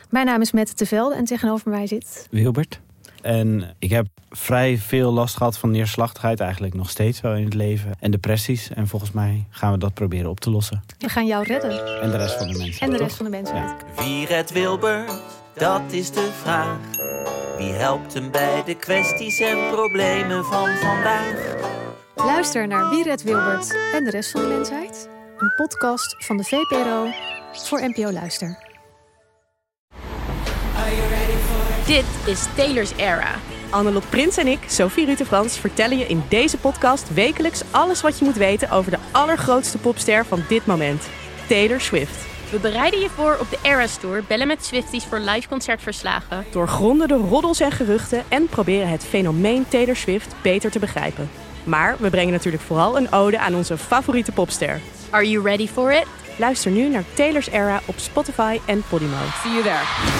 Mijn naam is Mette Tevelde en tegenover mij zit Wilbert. En ik heb vrij veel last gehad van neerslachtigheid, eigenlijk nog steeds wel in het leven. En depressies. En volgens mij gaan we dat proberen op te lossen. We gaan jou redden. En de rest van de mensen. En de rest van de mensen. Ja. Wie redt Wilbert? Dat is de vraag. Wie helpt hem bij de kwesties en problemen van vandaag? Luister naar Wie redt Wilbert en de rest van de mensheid. Een podcast van de VPRO voor NPO Luister. Dit is Taylor's Era. Annelot Prins en ik, Sophie Rutte-Frans, vertellen je in deze podcast wekelijks alles wat je moet weten over de allergrootste popster van dit moment, Taylor Swift. We bereiden je voor op de Eras Tour, bellen met Swifties voor live concertverslagen. Doorgronden de roddels en geruchten en proberen het fenomeen Taylor Swift beter te begrijpen. Maar we brengen natuurlijk vooral een ode aan onze favoriete popster. Are you ready for it? Luister nu naar Taylor's Era op Spotify en Podimo. See you there.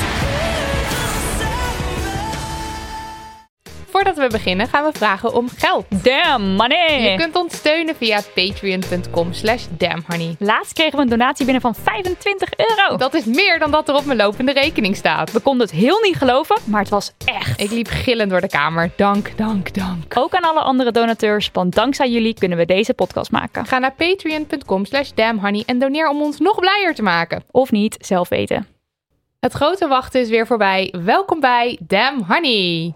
Voordat we beginnen gaan we vragen om geld. Damn money! Je kunt ons steunen via patreon.com/damnhoney. Laatst kregen we een donatie binnen van €25. Dat is meer dan dat er op mijn lopende rekening staat. We konden het heel niet geloven, maar het was echt. Ik liep gillend door de kamer. Dank, dank, dank. Ook aan alle andere donateurs, want dankzij jullie kunnen we deze podcast maken. Ga naar patreon.com/damnhoney en doneer om ons nog blijer te maken. Of niet, zelf weten. Het grote wachten is weer voorbij. Welkom bij Damn Honey.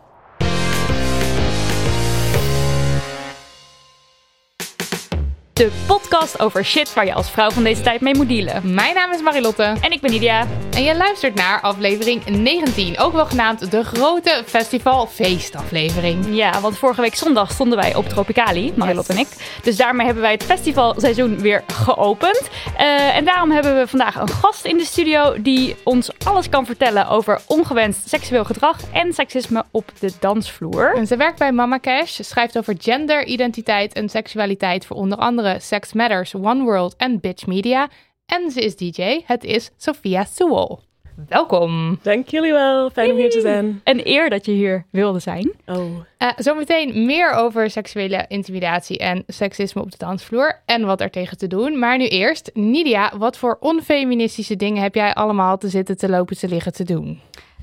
De podcast over shit waar je als vrouw van deze tijd mee moet dealen. Mijn naam is Marilotte. En ik ben Nidia. En je luistert naar aflevering 19. Ook wel genaamd de grote festivalfeestaflevering. Ja, want vorige week zondag stonden wij op Tropicali, Marilotte en ik. Dus daarmee hebben wij het festivalseizoen weer geopend. En daarom hebben we vandaag een gast in de studio die ons alles kan vertellen over ongewenst seksueel gedrag en seksisme op de dansvloer. En ze werkt bij Mama Cash, schrijft over gender, identiteit en seksualiteit voor onder andere Sex Matters, One World en Bitch Media. En ze is DJ. Het is Sophia Sewell. Welkom. Dank jullie wel. Fijn om hier te zijn. Een eer dat je hier wilde zijn. Zometeen meer over seksuele intimidatie en seksisme op de dansvloer en wat er tegen te doen. Maar nu eerst, Nidia, wat voor onfeministische dingen heb jij allemaal te zitten, te lopen, te liggen, te doen?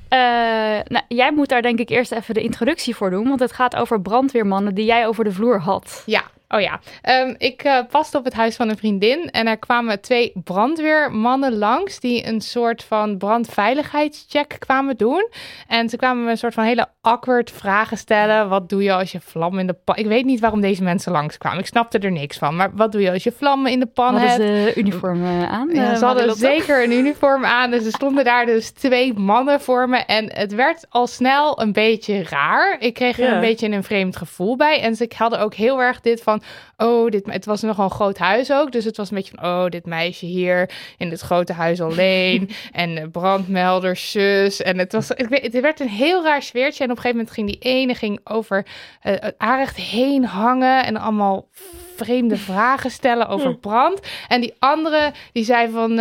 Jij moet daar denk ik eerst even de introductie voor doen, want het gaat over brandweermannen die jij over de vloer had. Ja. Oh ja, ik paste op het huis van een vriendin en er kwamen 2 brandweermannen langs die een soort van brandveiligheidscheck kwamen doen. En ze kwamen me een soort van hele awkward vragen stellen. Wat doe je als je vlam in de pan... Ik weet niet waarom deze mensen langskwamen. Ik snapte er niks van. Maar wat doe je als je vlammen in de pan hebt? Hadden ze uniformen aan? Ja, ze hadden zeker een uniform aan. Dus er stonden daar dus 2 mannen voor me. En het werd al snel een beetje raar. Ik kreeg er een beetje een vreemd gevoel bij. En ze hadden ook heel erg dit van... het was nogal een groot huis ook. Dus het was een beetje van, dit meisje hier in dit grote huis alleen. En brandmelders, zus. En het werd een heel raar sfeertje. En op een gegeven moment ging die ene over het aanrecht heen hangen. En allemaal vreemde vragen stellen over brand. En die andere, die zei van,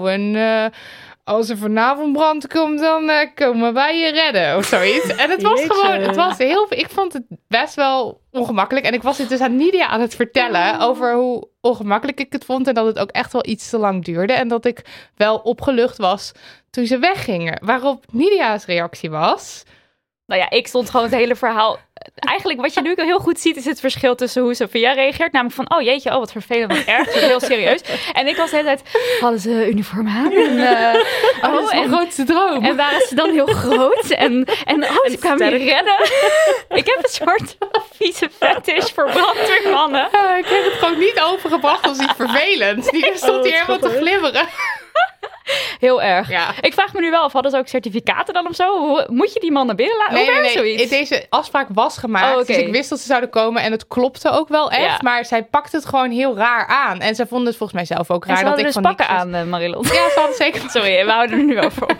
als er vanavond brand komt, dan komen wij je redden of zoiets. En het was ik vond het best wel ongemakkelijk. En ik was het dus aan Nidia aan het vertellen over hoe ongemakkelijk ik het vond. En dat het ook echt wel iets te lang duurde. En dat ik wel opgelucht was toen ze weggingen. Waarop Nidia's reactie was... Nou ja, ik stond gewoon het hele verhaal... Eigenlijk wat je nu heel goed ziet is het verschil tussen hoe Sophia reageert. Namelijk van, jeetje, wat vervelend, wat erg. Heel serieus. En ik was de hele tijd, hadden ze uniform aan? Dat is mijn grootste droom. En waren ze dan heel groot? En ze kwamen je redden. Ik heb een soort vieze fetish voor brandweermannen. Ik heb het gewoon niet overgebracht als iets vervelend. Die stond hier helemaal te glibberen. Heel erg. Ja. Ik vraag me nu wel af, hadden ze ook certificaten dan of zo? Moet je die mannen binnen laten? Nee. Zoiets? Deze afspraak was gemaakt. Dus ik wist dat ze zouden komen en het klopte ook wel echt. Ja. Maar zij pakte het gewoon heel raar aan. En ze vonden het volgens mij zelf ook raar. En dat ik dus van pakken niks aan, Marilotte. Ja, ze hadden zeker. Sorry, we houden er nu over op.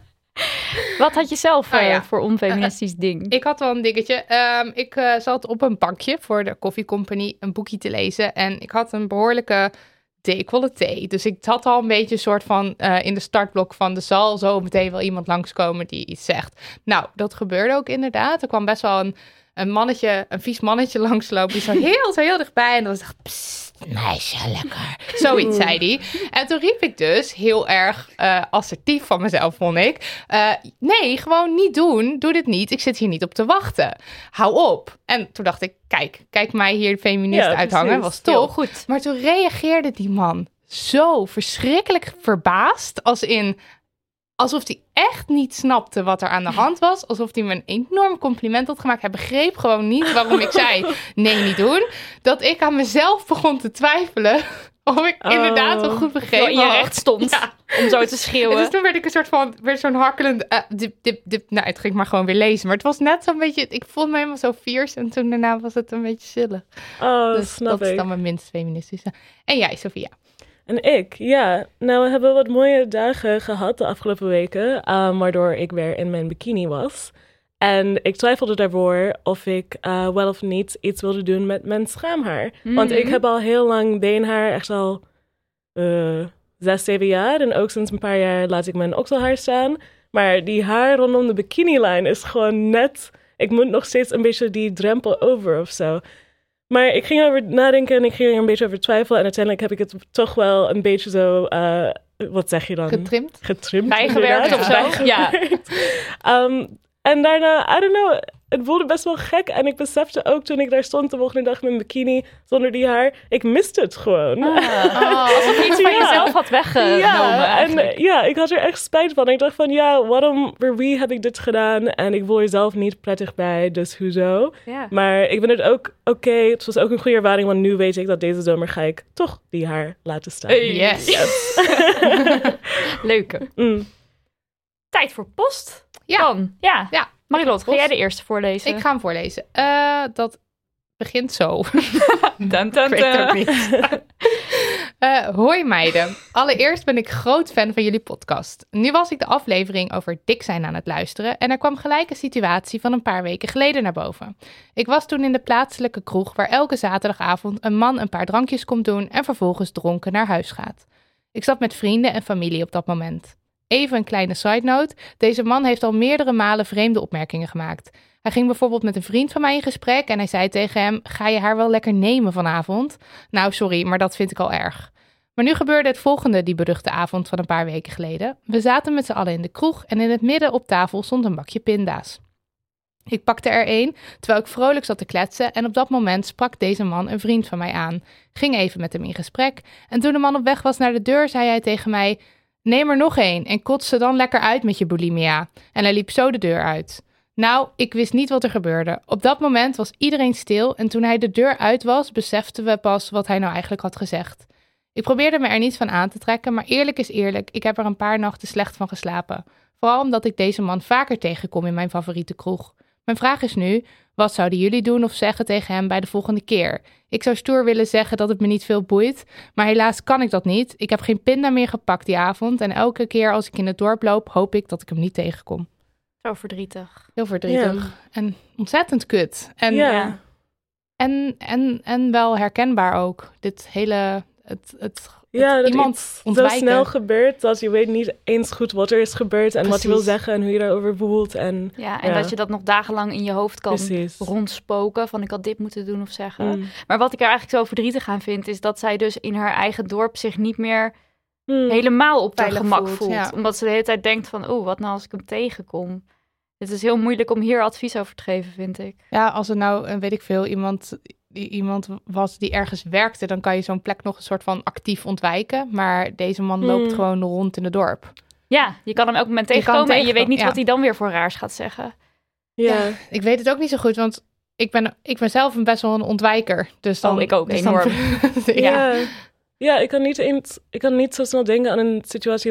Wat had je zelf voor onfeministisch ding? Ik had wel een dingetje. Ik zat op een bankje voor de Coffee Company een boekje te lezen. En ik had een behoorlijke decolleté. Dus ik had al een beetje een soort van in de startblok van... er zal zo meteen wel iemand langskomen die iets zegt. Nou, dat gebeurde ook inderdaad. Er kwam best wel een een vies mannetje langslopen. Die zo heel dichtbij. En dan zegt, psst, meisje, lekker. Zoiets zei hij. En toen riep ik dus heel erg assertief van mezelf, vond ik. Nee, gewoon niet doen. Doe dit niet. Ik zit hier niet op te wachten. Hou op. En toen dacht ik, kijk mij hier de feminist uithangen. Was toch heel goed. Maar toen reageerde die man zo verschrikkelijk verbaasd. Alsof hij echt niet snapte wat er aan de hand was. Alsof hij me een enorm compliment had gemaakt. Hij begreep gewoon niet waarom ik zei, nee, niet doen. Dat ik aan mezelf begon te twijfelen of ik inderdaad wel goed begreep in je recht stond om zo te schreeuwen. En dus toen werd ik een soort van, zo'n hakkelend, nou, het ging maar gewoon weer lezen. Maar het was net zo'n beetje, ik voelde me helemaal zo fiers. En toen daarna was het een beetje zielig. Dus dat is dan mijn minst feministische. En jij, Sophia? En ik, nou, we hebben wat mooie dagen gehad de afgelopen weken, waardoor ik weer in mijn bikini was. En ik twijfelde daarvoor of ik wel of niet iets wilde doen met mijn schaamhaar. Want ik heb al heel lang beenhaar, echt al 6, 7 jaar. En ook sinds een paar jaar laat ik mijn okselhaar staan. Maar die haar rondom de bikinilijn is gewoon net, ik moet nog steeds een beetje die drempel over of zo. Maar ik ging erover nadenken en ik ging er een beetje over twijfelen. En uiteindelijk heb ik het toch wel een beetje zo, wat zeg je dan? Getrimd. Bijgewerkt of zo. Ja. En daarna, I don't know, het voelde best wel gek. En ik besefte ook toen ik daar stond de volgende dag met mijn bikini zonder die haar. Ik miste het gewoon. Alsof je iets van jezelf had weggenomen. Ik had er echt spijt van. Ik dacht van, waarom, voor wie heb ik dit gedaan? En ik voel er zelf niet prettig bij, dus hoezo? Ja. Maar Maar ik vind het ook oké. Het was ook een goede ervaring, want nu weet ik dat deze zomer ga ik toch die haar laten staan. Yes. Leuke. Tijd voor post. Ja. Dan. Ja. Marilot, ga jij de eerste voorlezen? Ik ga hem voorlezen. Dat begint zo. Dun, dun, Ik weet het ook niet. Hoi meiden. Allereerst ben ik groot fan van jullie podcast. Nu was ik de aflevering over dik zijn aan het luisteren en er kwam gelijk een situatie van een paar weken geleden naar boven. Ik was toen in de plaatselijke kroeg waar elke zaterdagavond een man een paar drankjes komt doen en vervolgens dronken naar huis gaat. Ik zat met vrienden en familie op dat moment. Even een kleine side note. Deze man heeft al meerdere malen vreemde opmerkingen gemaakt. Hij ging bijvoorbeeld met een vriend van mij in gesprek en hij zei tegen hem, ga je haar wel lekker nemen vanavond? Nou, sorry, maar dat vind ik al erg. Maar nu gebeurde het volgende die beruchte avond van een paar weken geleden. We zaten met z'n allen in de kroeg en in het midden op tafel stond een bakje pinda's. Ik pakte er een, terwijl ik vrolijk zat te kletsen en op dat moment sprak deze man een vriend van mij aan. Ging even met hem in gesprek en toen de man op weg was naar de deur, zei hij tegen mij, neem er nog één en kots ze dan lekker uit met je bulimia. En hij liep zo de deur uit. Nou, ik wist niet wat er gebeurde. Op dat moment was iedereen stil en toen hij de deur uit was, beseften we pas wat hij nou eigenlijk had gezegd. Ik probeerde me er niet van aan te trekken, maar eerlijk is eerlijk, ik heb er een paar nachten slecht van geslapen. Vooral omdat ik deze man vaker tegenkom in mijn favoriete kroeg. Mijn vraag is nu, wat zouden jullie doen of zeggen tegen hem bij de volgende keer? Ik zou stoer willen zeggen dat het me niet veel boeit, maar helaas kan ik dat niet. Ik heb geen pinda meer gepakt die avond en elke keer als ik in het dorp loop, hoop ik dat ik hem niet tegenkom. Zo verdrietig. Heel verdrietig. Ja. En ontzettend kut. En, en wel herkenbaar ook. Dit hele... dat iemand ontwijken. Zo snel gebeurt dat je weet niet eens goed wat er is gebeurd en wat je wil zeggen en hoe je daarover voelt. En dat je dat nog dagenlang in je hoofd kan rondspoken van ik had dit moeten doen of zeggen. Maar wat ik er eigenlijk zo verdrietig aan vind is dat zij dus in haar eigen dorp zich niet meer helemaal op haar gemak voelt. Ja. Omdat ze de hele tijd denkt van wat nou als ik hem tegenkom. Het is heel moeilijk om hier advies over te geven, vind ik. Ja, als er nou, weet ik veel, iemand was die ergens werkte, dan kan je zo'n plek nog een soort van actief ontwijken. Maar deze man loopt gewoon rond in het dorp. Ja, je kan hem elk moment tegenkomen en je weet niet wat hij dan weer voor raars gaat zeggen. Ja, ik weet het ook niet zo goed, want ik ben zelf best wel een ontwijker. Dus dan, ik ook, enorm. Ja, ik kan niet zo snel denken aan een situatie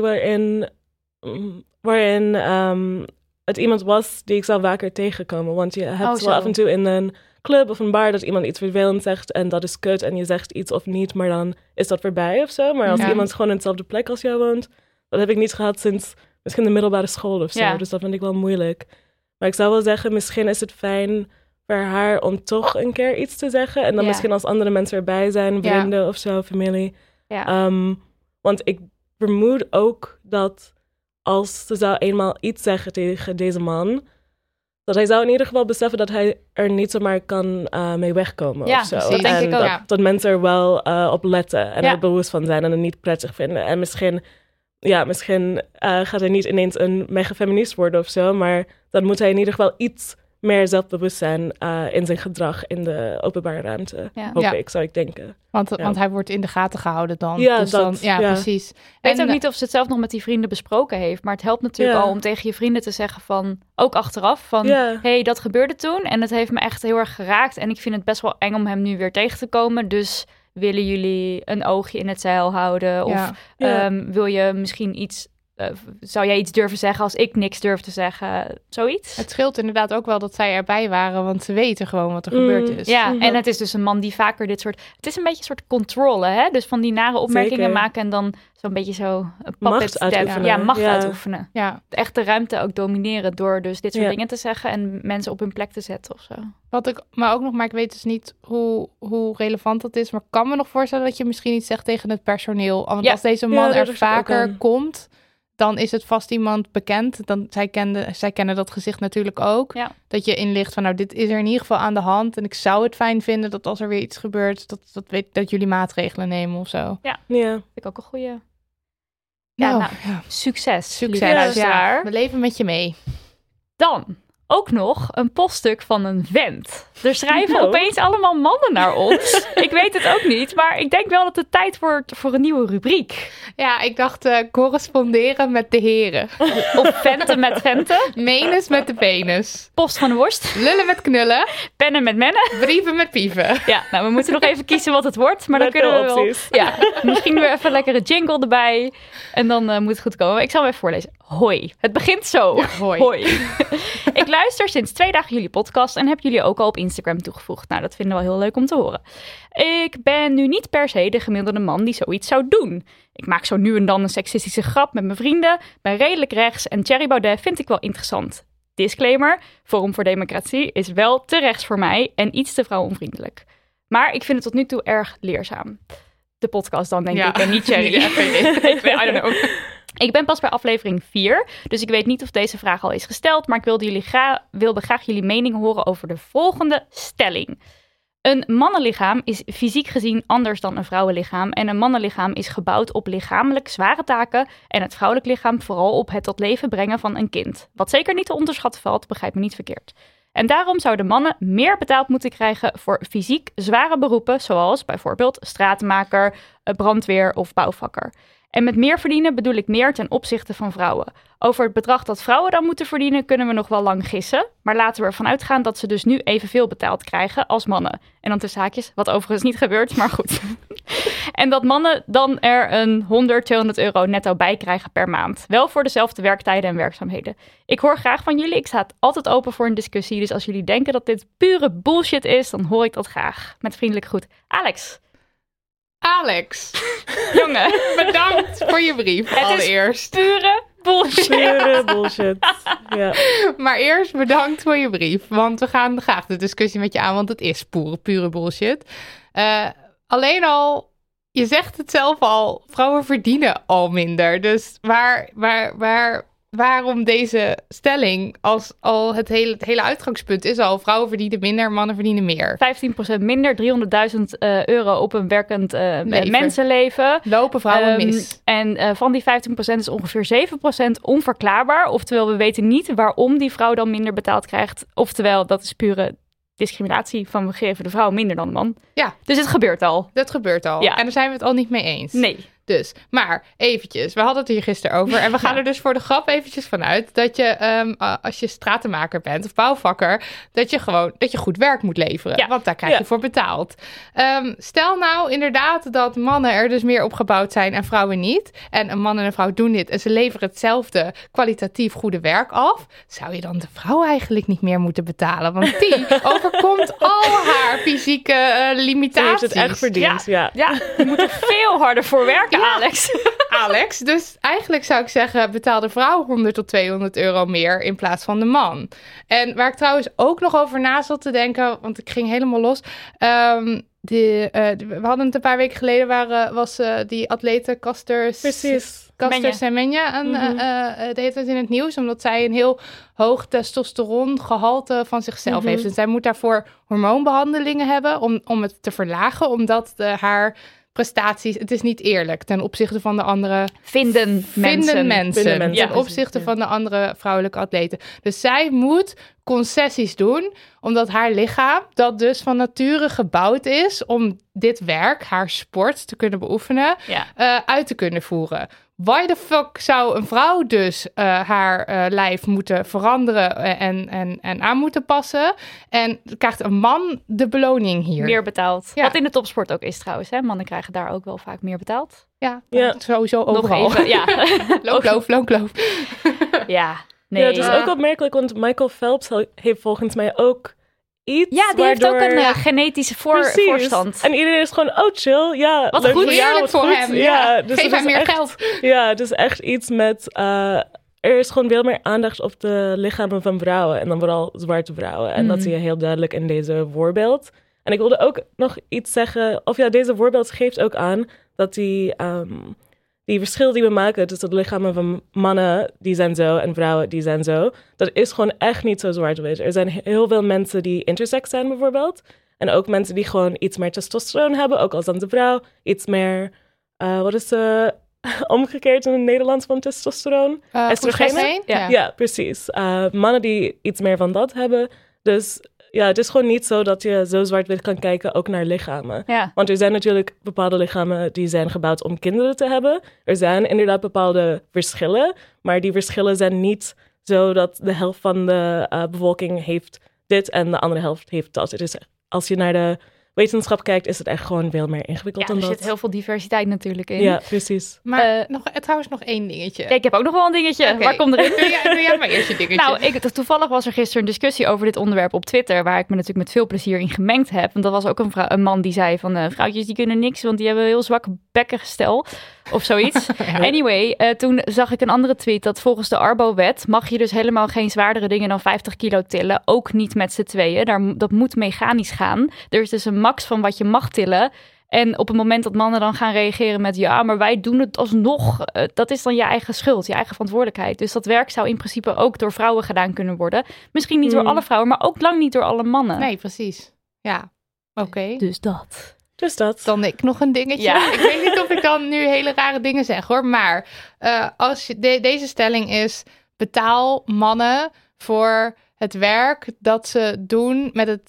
waarin het iemand was die ik zou vaker tegenkomen. Want je hebt wel af en toe in een club of een bar dat iemand iets vervelend zegt en dat is kut en je zegt iets of niet, maar dan is dat voorbij of zo. Maar als iemand gewoon in dezelfde plek als jou woont, dat heb ik niet gehad sinds misschien de middelbare school of zo. Ja. Dus dat vind ik wel moeilijk. Maar ik zou wel zeggen, misschien is het fijn voor haar om toch een keer iets te zeggen en dan misschien als andere mensen erbij zijn, vrienden of zo, familie. Ja. Want ik vermoed ook dat als ze zou eenmaal iets zeggen tegen deze man, dat hij zou in ieder geval beseffen dat hij er niet zomaar kan mee wegkomen of zo. Dat denk ik ook. Dat mensen er wel op letten en er bewust van zijn en het niet prettig vinden. En misschien gaat hij niet ineens een mega feminist worden of zo, maar dan moet hij in ieder geval iets meer zelfbewust zijn in zijn gedrag in de openbare ruimte. Hoop ik, zou ik denken. Want hij wordt in de gaten gehouden dan. Ja, dus precies. Ik weet ook niet of ze het zelf nog met die vrienden besproken heeft. Maar het helpt natuurlijk al om tegen je vrienden te zeggen van, ook achteraf, van hey, dat gebeurde toen. En het heeft me echt heel erg geraakt. En ik vind het best wel eng om hem nu weer tegen te komen. Dus willen jullie een oogje in het zeil houden? Of wil je misschien iets... zou jij iets durven zeggen als ik niks durf te zeggen? Zoiets? Het scheelt inderdaad ook wel dat zij erbij waren, want ze weten gewoon wat er gebeurd is. Ja, en het is dus een man die vaker dit soort... Het is een beetje een soort controle, hè? Dus van die nare opmerkingen maken en dan zo'n beetje zo... Macht uitoefenen. Macht uitoefenen. Ja. Echt de ruimte ook domineren door dus dit soort dingen te zeggen en mensen op hun plek te zetten of zo. Maar ik weet dus niet hoe relevant dat is, maar ik kan me nog voorstellen dat je misschien iets zegt tegen het personeel. Want als deze man er vaker komt, dan is het vast iemand bekend. Zij kennen dat gezicht natuurlijk ook. Ja. Dat je inlicht van, nou, dit is er in ieder geval aan de hand. En ik zou het fijn vinden dat als er weer iets gebeurt, dat jullie maatregelen nemen of zo. Ja. Vind ik ook een goeie. Succes. Ja, we leven met je mee. Dan ook nog een poststuk van een vent. Er schrijven opeens allemaal mannen naar ons. Ik weet het ook niet, maar ik denk wel dat het tijd wordt voor een nieuwe rubriek. Ja, ik dacht corresponderen met de heren. Of venten met venten. Menens met de penis. Post van de worst. Lullen met knullen. Pennen met mennen. Brieven met pieven. Ja, nou, we moeten nog even kiezen wat het wordt. Maar dan kunnen we wel... Ja, misschien weer even een lekkere jingle erbij. En dan moet het goed komen. Ik zal hem even voorlezen. Hoi. Het begint zo. Ja, hoi. Ik luister sinds 2 dagen jullie podcast en heb jullie ook al op Instagram toegevoegd. Nou, dat vinden we wel heel leuk om te horen. Ik ben nu niet per se de gemiddelde man die zoiets zou doen. Ik maak zo nu en dan een seksistische grap met mijn vrienden, ben redelijk rechts en Thierry Baudet vind ik wel interessant. Disclaimer, Forum voor Democratie is wel te rechts voor mij en iets te vrouwonvriendelijk. Maar ik vind het tot nu toe erg leerzaam. De podcast dan, denk ik, en niet Thierry. I don't know. Ik ben pas bij aflevering 4, dus ik weet niet of deze vraag al is gesteld, maar ik wilde graag jullie mening horen over de volgende stelling. Een mannenlichaam is fysiek gezien anders dan een vrouwenlichaam en een mannenlichaam is gebouwd op lichamelijk zware taken en het vrouwelijk lichaam vooral op het tot leven brengen van een kind. Wat zeker niet te onderschatten valt, begrijp me niet verkeerd. En daarom zouden mannen meer betaald moeten krijgen voor fysiek zware beroepen, zoals bijvoorbeeld stratenmaker, brandweer of bouwvakker. En met meer verdienen bedoel ik meer ten opzichte van vrouwen. Over het bedrag dat vrouwen dan moeten verdienen kunnen we nog wel lang gissen. Maar laten we ervan uitgaan dat ze dus nu evenveel betaald krijgen als mannen. En dan tussen haakjes, wat overigens niet gebeurt, maar goed. En dat mannen dan er een 100-200 € netto bij krijgen per maand. Wel voor dezelfde werktijden en werkzaamheden. Ik hoor graag van jullie. Ik sta altijd open voor een discussie. Dus als jullie denken dat dit pure bullshit is, dan hoor ik dat graag. Met vriendelijk groet, Alex. Jongen, bedankt voor je brief allereerst. Het is pure bullshit. Pure bullshit, ja. Maar eerst bedankt voor je brief, want we gaan graag de discussie met je aan, want het is pure bullshit. Alleen al, je zegt het zelf al, vrouwen verdienen al minder. Dus waarom deze stelling als al het hele uitgangspunt is al, vrouwen verdienen minder, mannen verdienen meer. 15% minder, €300.000 op een werkend mensenleven. Lopen vrouwen mis. En van die 15% is ongeveer 7% onverklaarbaar. Oftewel, we weten niet waarom die vrouw dan minder betaald krijgt. Oftewel, dat is pure discriminatie van we geven de vrouw minder dan de man. Ja. Dus het gebeurt al. Dat gebeurt al. Ja. En daar zijn we het al niet mee eens. Nee. Dus, maar eventjes, we hadden het hier gisteren over. En we gaan er dus voor de grap eventjes vanuit dat je, als je stratenmaker bent of bouwvakker, dat je goed werk moet leveren. Ja. Want daar krijg je voor betaald. Stel nou inderdaad dat mannen er dus meer op gebouwd zijn en vrouwen niet. En een man en een vrouw doen dit en ze leveren hetzelfde kwalitatief goede werk af. Zou je dan de vrouw eigenlijk niet meer moeten betalen? Want die overkomt al haar fysieke limitaties. Ze heeft het echt verdiend, ja. Je moet er veel harder voor werken. Ja. Alex, dus eigenlijk zou ik zeggen, betaal de vrouw 100 tot 200 euro meer in plaats van de man. En waar ik trouwens ook nog over na zat te denken, want ik ging helemaal los. we hadden het een paar weken geleden, was die atlete Caster Semenya de hele tijd in het nieuws, omdat zij een heel hoog testosterongehalte van zichzelf heeft. En zij moet daarvoor hormoonbehandelingen hebben om het te verlagen, omdat haar prestaties, het is niet eerlijk ten opzichte van de andere vinden mensen. Ten opzichte van de andere vrouwelijke atleten. Dus zij moet concessies doen, omdat haar lichaam, dat dus van nature gebouwd is om dit werk, haar sport, te kunnen beoefenen, uit te kunnen voeren. Why the fuck zou een vrouw dus haar lijf moeten veranderen en aan moeten passen? En krijgt een man de beloning hier? Meer betaald. Ja. Wat in de topsport ook is trouwens. Hè? Mannen krijgen daar ook wel vaak meer betaald. Ja. Sowieso overal. Nog even, loop. Ja, nee. Ja, het is ook opmerkelijk, want Michael Phelps heeft volgens mij ook iets. Ja, die heeft ook een genetische voorstand. En iedereen is gewoon, chill. Ja, wat goed. Heerlijk voor hem. Ja, dus geef hem meer geld. Ja, het is echt iets met... er is gewoon veel meer aandacht op de lichamen van vrouwen. En dan vooral zwarte vrouwen. En dat zie je heel duidelijk in deze voorbeeld. En ik wilde ook nog iets zeggen. Deze voorbeeld geeft ook aan dat die verschil die we maken tussen de lichamen van mannen, die zijn zo, en vrouwen, die zijn zo, dat is gewoon echt niet zo zwart-wit. Er zijn heel veel mensen die intersex zijn bijvoorbeeld. En ook mensen die gewoon iets meer testosteron hebben, ook als dan de vrouw. Iets meer, wat is omgekeerd in het Nederlands van testosteron? Oestrogeen? Ja, precies. Mannen die iets meer van dat hebben. Dus ja, het is gewoon niet zo dat je zo zwart-wit kan kijken ook naar lichamen. Ja. Want er zijn natuurlijk bepaalde lichamen die zijn gebouwd om kinderen te hebben. Er zijn inderdaad bepaalde verschillen. Maar die verschillen zijn niet zo dat de helft van de bevolking heeft dit en de andere helft heeft dat. Het is, als je naar de wetenschap kijkt, is het echt gewoon veel meer ingewikkeld dan dat. Er zit heel veel diversiteit natuurlijk in. Ja, precies. Maar trouwens nog één dingetje. Ja, ik heb ook nog wel een dingetje. Okay. Waar komt erin? Doe jij maar eerst je dingetje. Toevallig was er gisteren een discussie over dit onderwerp op Twitter, waar ik me natuurlijk met veel plezier in gemengd heb. Want dat was ook een man die zei van vrouwtjes die kunnen niks, want die hebben een heel zwak bekkengestel. Of zoiets. Anyway, toen zag ik een andere tweet dat volgens de Arbo-wet mag je dus helemaal geen zwaardere dingen dan 50 kilo tillen. Ook niet met z'n tweeën. Dat moet mechanisch gaan. Er is dus een max van wat je mag tillen. En op het moment dat mannen dan gaan reageren met ja, maar wij doen het alsnog. Dat is dan je eigen schuld, je eigen verantwoordelijkheid. Dus dat werk zou in principe ook door vrouwen gedaan kunnen worden. Misschien niet door alle vrouwen, maar ook lang niet door alle mannen. Nee, precies. Ja, oké. Dus dat. Dan ik nog een dingetje. Ja. Ik weet niet of ik dan nu hele rare dingen zeg hoor. Maar als deze stelling is, betaal mannen voor het werk dat ze doen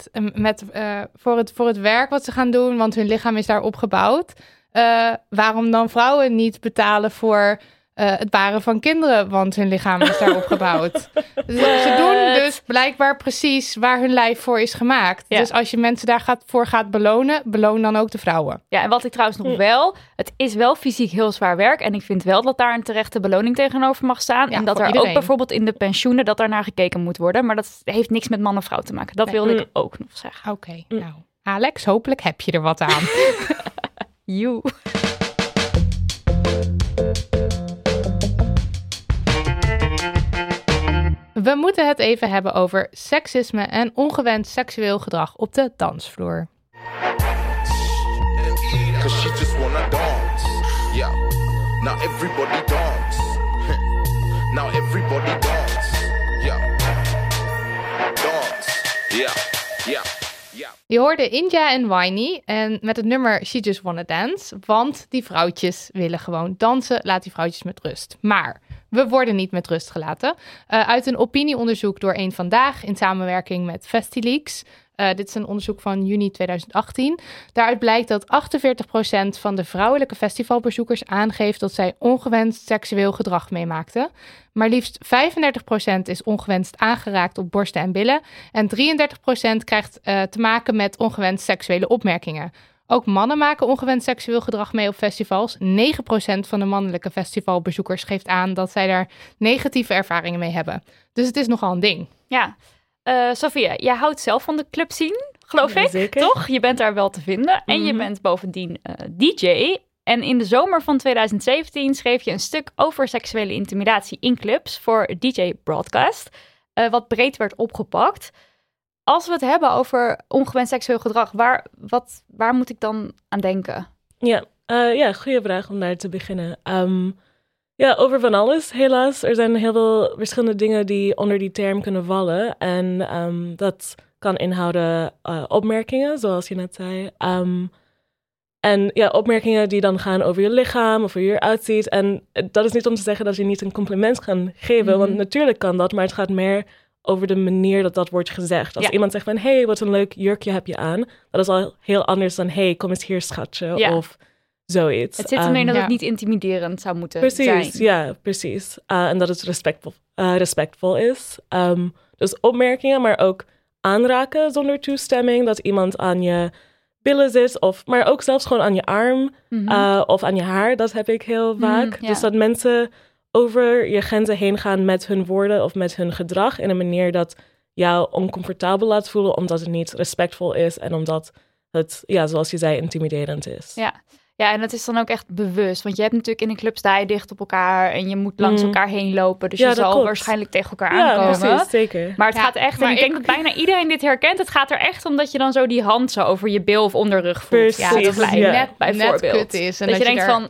voor het werk wat ze gaan doen, want hun lichaam is daar opgebouwd. Waarom dan vrouwen niet betalen voor het baren van kinderen, want hun lichaam is daar opgebouwd. Ze doen dus blijkbaar precies waar hun lijf voor is gemaakt. Ja. Dus als je mensen daarvoor gaat belonen, beloon dan ook de vrouwen. Ja, en wat ik trouwens nog wel, het is wel fysiek heel zwaar werk en ik vind wel dat daar een terechte beloning tegenover mag staan. Ja, en dat er iedereen ook bijvoorbeeld in de pensioenen dat daar naar gekeken moet worden. Maar dat heeft niks met man en vrouw te maken. Dat wilde ik ook nog zeggen. Oké. Nou Alex, hopelijk heb je er wat aan. Joe. We moeten het even hebben over seksisme en ongewenst seksueel gedrag op de dansvloer. Je hoorde India en Winey en met het nummer She Just Wanna Dance, want die vrouwtjes willen gewoon dansen. Laat die vrouwtjes met rust. Maar we worden niet met rust gelaten. Uit een opinieonderzoek door Eén Vandaag in samenwerking met Festileaks. Dit is een onderzoek van juni 2018. Daaruit blijkt dat 48% van de vrouwelijke festivalbezoekers aangeeft dat zij ongewenst seksueel gedrag meemaakten. Maar liefst 35% is ongewenst aangeraakt op borsten en billen. En 33% krijgt te maken met ongewenst seksuele opmerkingen. Ook mannen maken ongewenst seksueel gedrag mee op festivals. 9% van de mannelijke festivalbezoekers geeft aan dat zij daar negatieve ervaringen mee hebben. Dus het is nogal een ding. Ja. Sophia, jij houdt zelf van de clubscene, geloof ik, zeker. Toch? Je bent daar wel te vinden. En je bent bovendien DJ. En in de zomer van 2017 schreef je een stuk over seksuele intimidatie in clubs voor DJ Broadcast. Wat breed werd opgepakt. als we het hebben over ongewenst seksueel gedrag, waar moet ik dan aan denken? Ja, goede vraag om daar te beginnen. Over van alles, helaas. Er zijn heel veel verschillende dingen die onder die term kunnen vallen. En dat kan inhouden opmerkingen, zoals je net zei. Opmerkingen die dan gaan over je lichaam of hoe je eruit ziet. En dat is niet om te zeggen dat je niet een compliment kan geven, want natuurlijk kan dat, maar het gaat meer over de manier dat wordt gezegd. Als iemand zegt van, hey, wat een leuk jurkje heb je aan, dat is al heel anders dan, hey, kom eens hier, schatje, of zoiets. Het zit erin dat het niet intimiderend zou moeten zijn. Ja, precies. En dat het respectvol is. Dus opmerkingen, maar ook aanraken zonder toestemming, dat iemand aan je billen zit, maar ook zelfs gewoon aan je arm of aan je haar, dat heb ik heel vaak. Dus dat mensen over je grenzen heen gaan met hun woorden of met hun gedrag in een manier dat jou oncomfortabel laat voelen, omdat het niet respectvol is en omdat het, zoals je zei, intimiderend is. Ja, en dat is dan ook echt bewust. Want je hebt natuurlijk in een club sta je dicht op elkaar en je moet langs elkaar heen lopen. Dus je zal waarschijnlijk tegen elkaar aankomen. Ja, precies, zeker. Maar het gaat echt, en ik denk dat bijna iedereen dit herkent, het gaat er echt om dat je dan zo die hand zo over je bil of onderrug voelt. Precies. Ja, dat het net kut is. En dat je denkt van...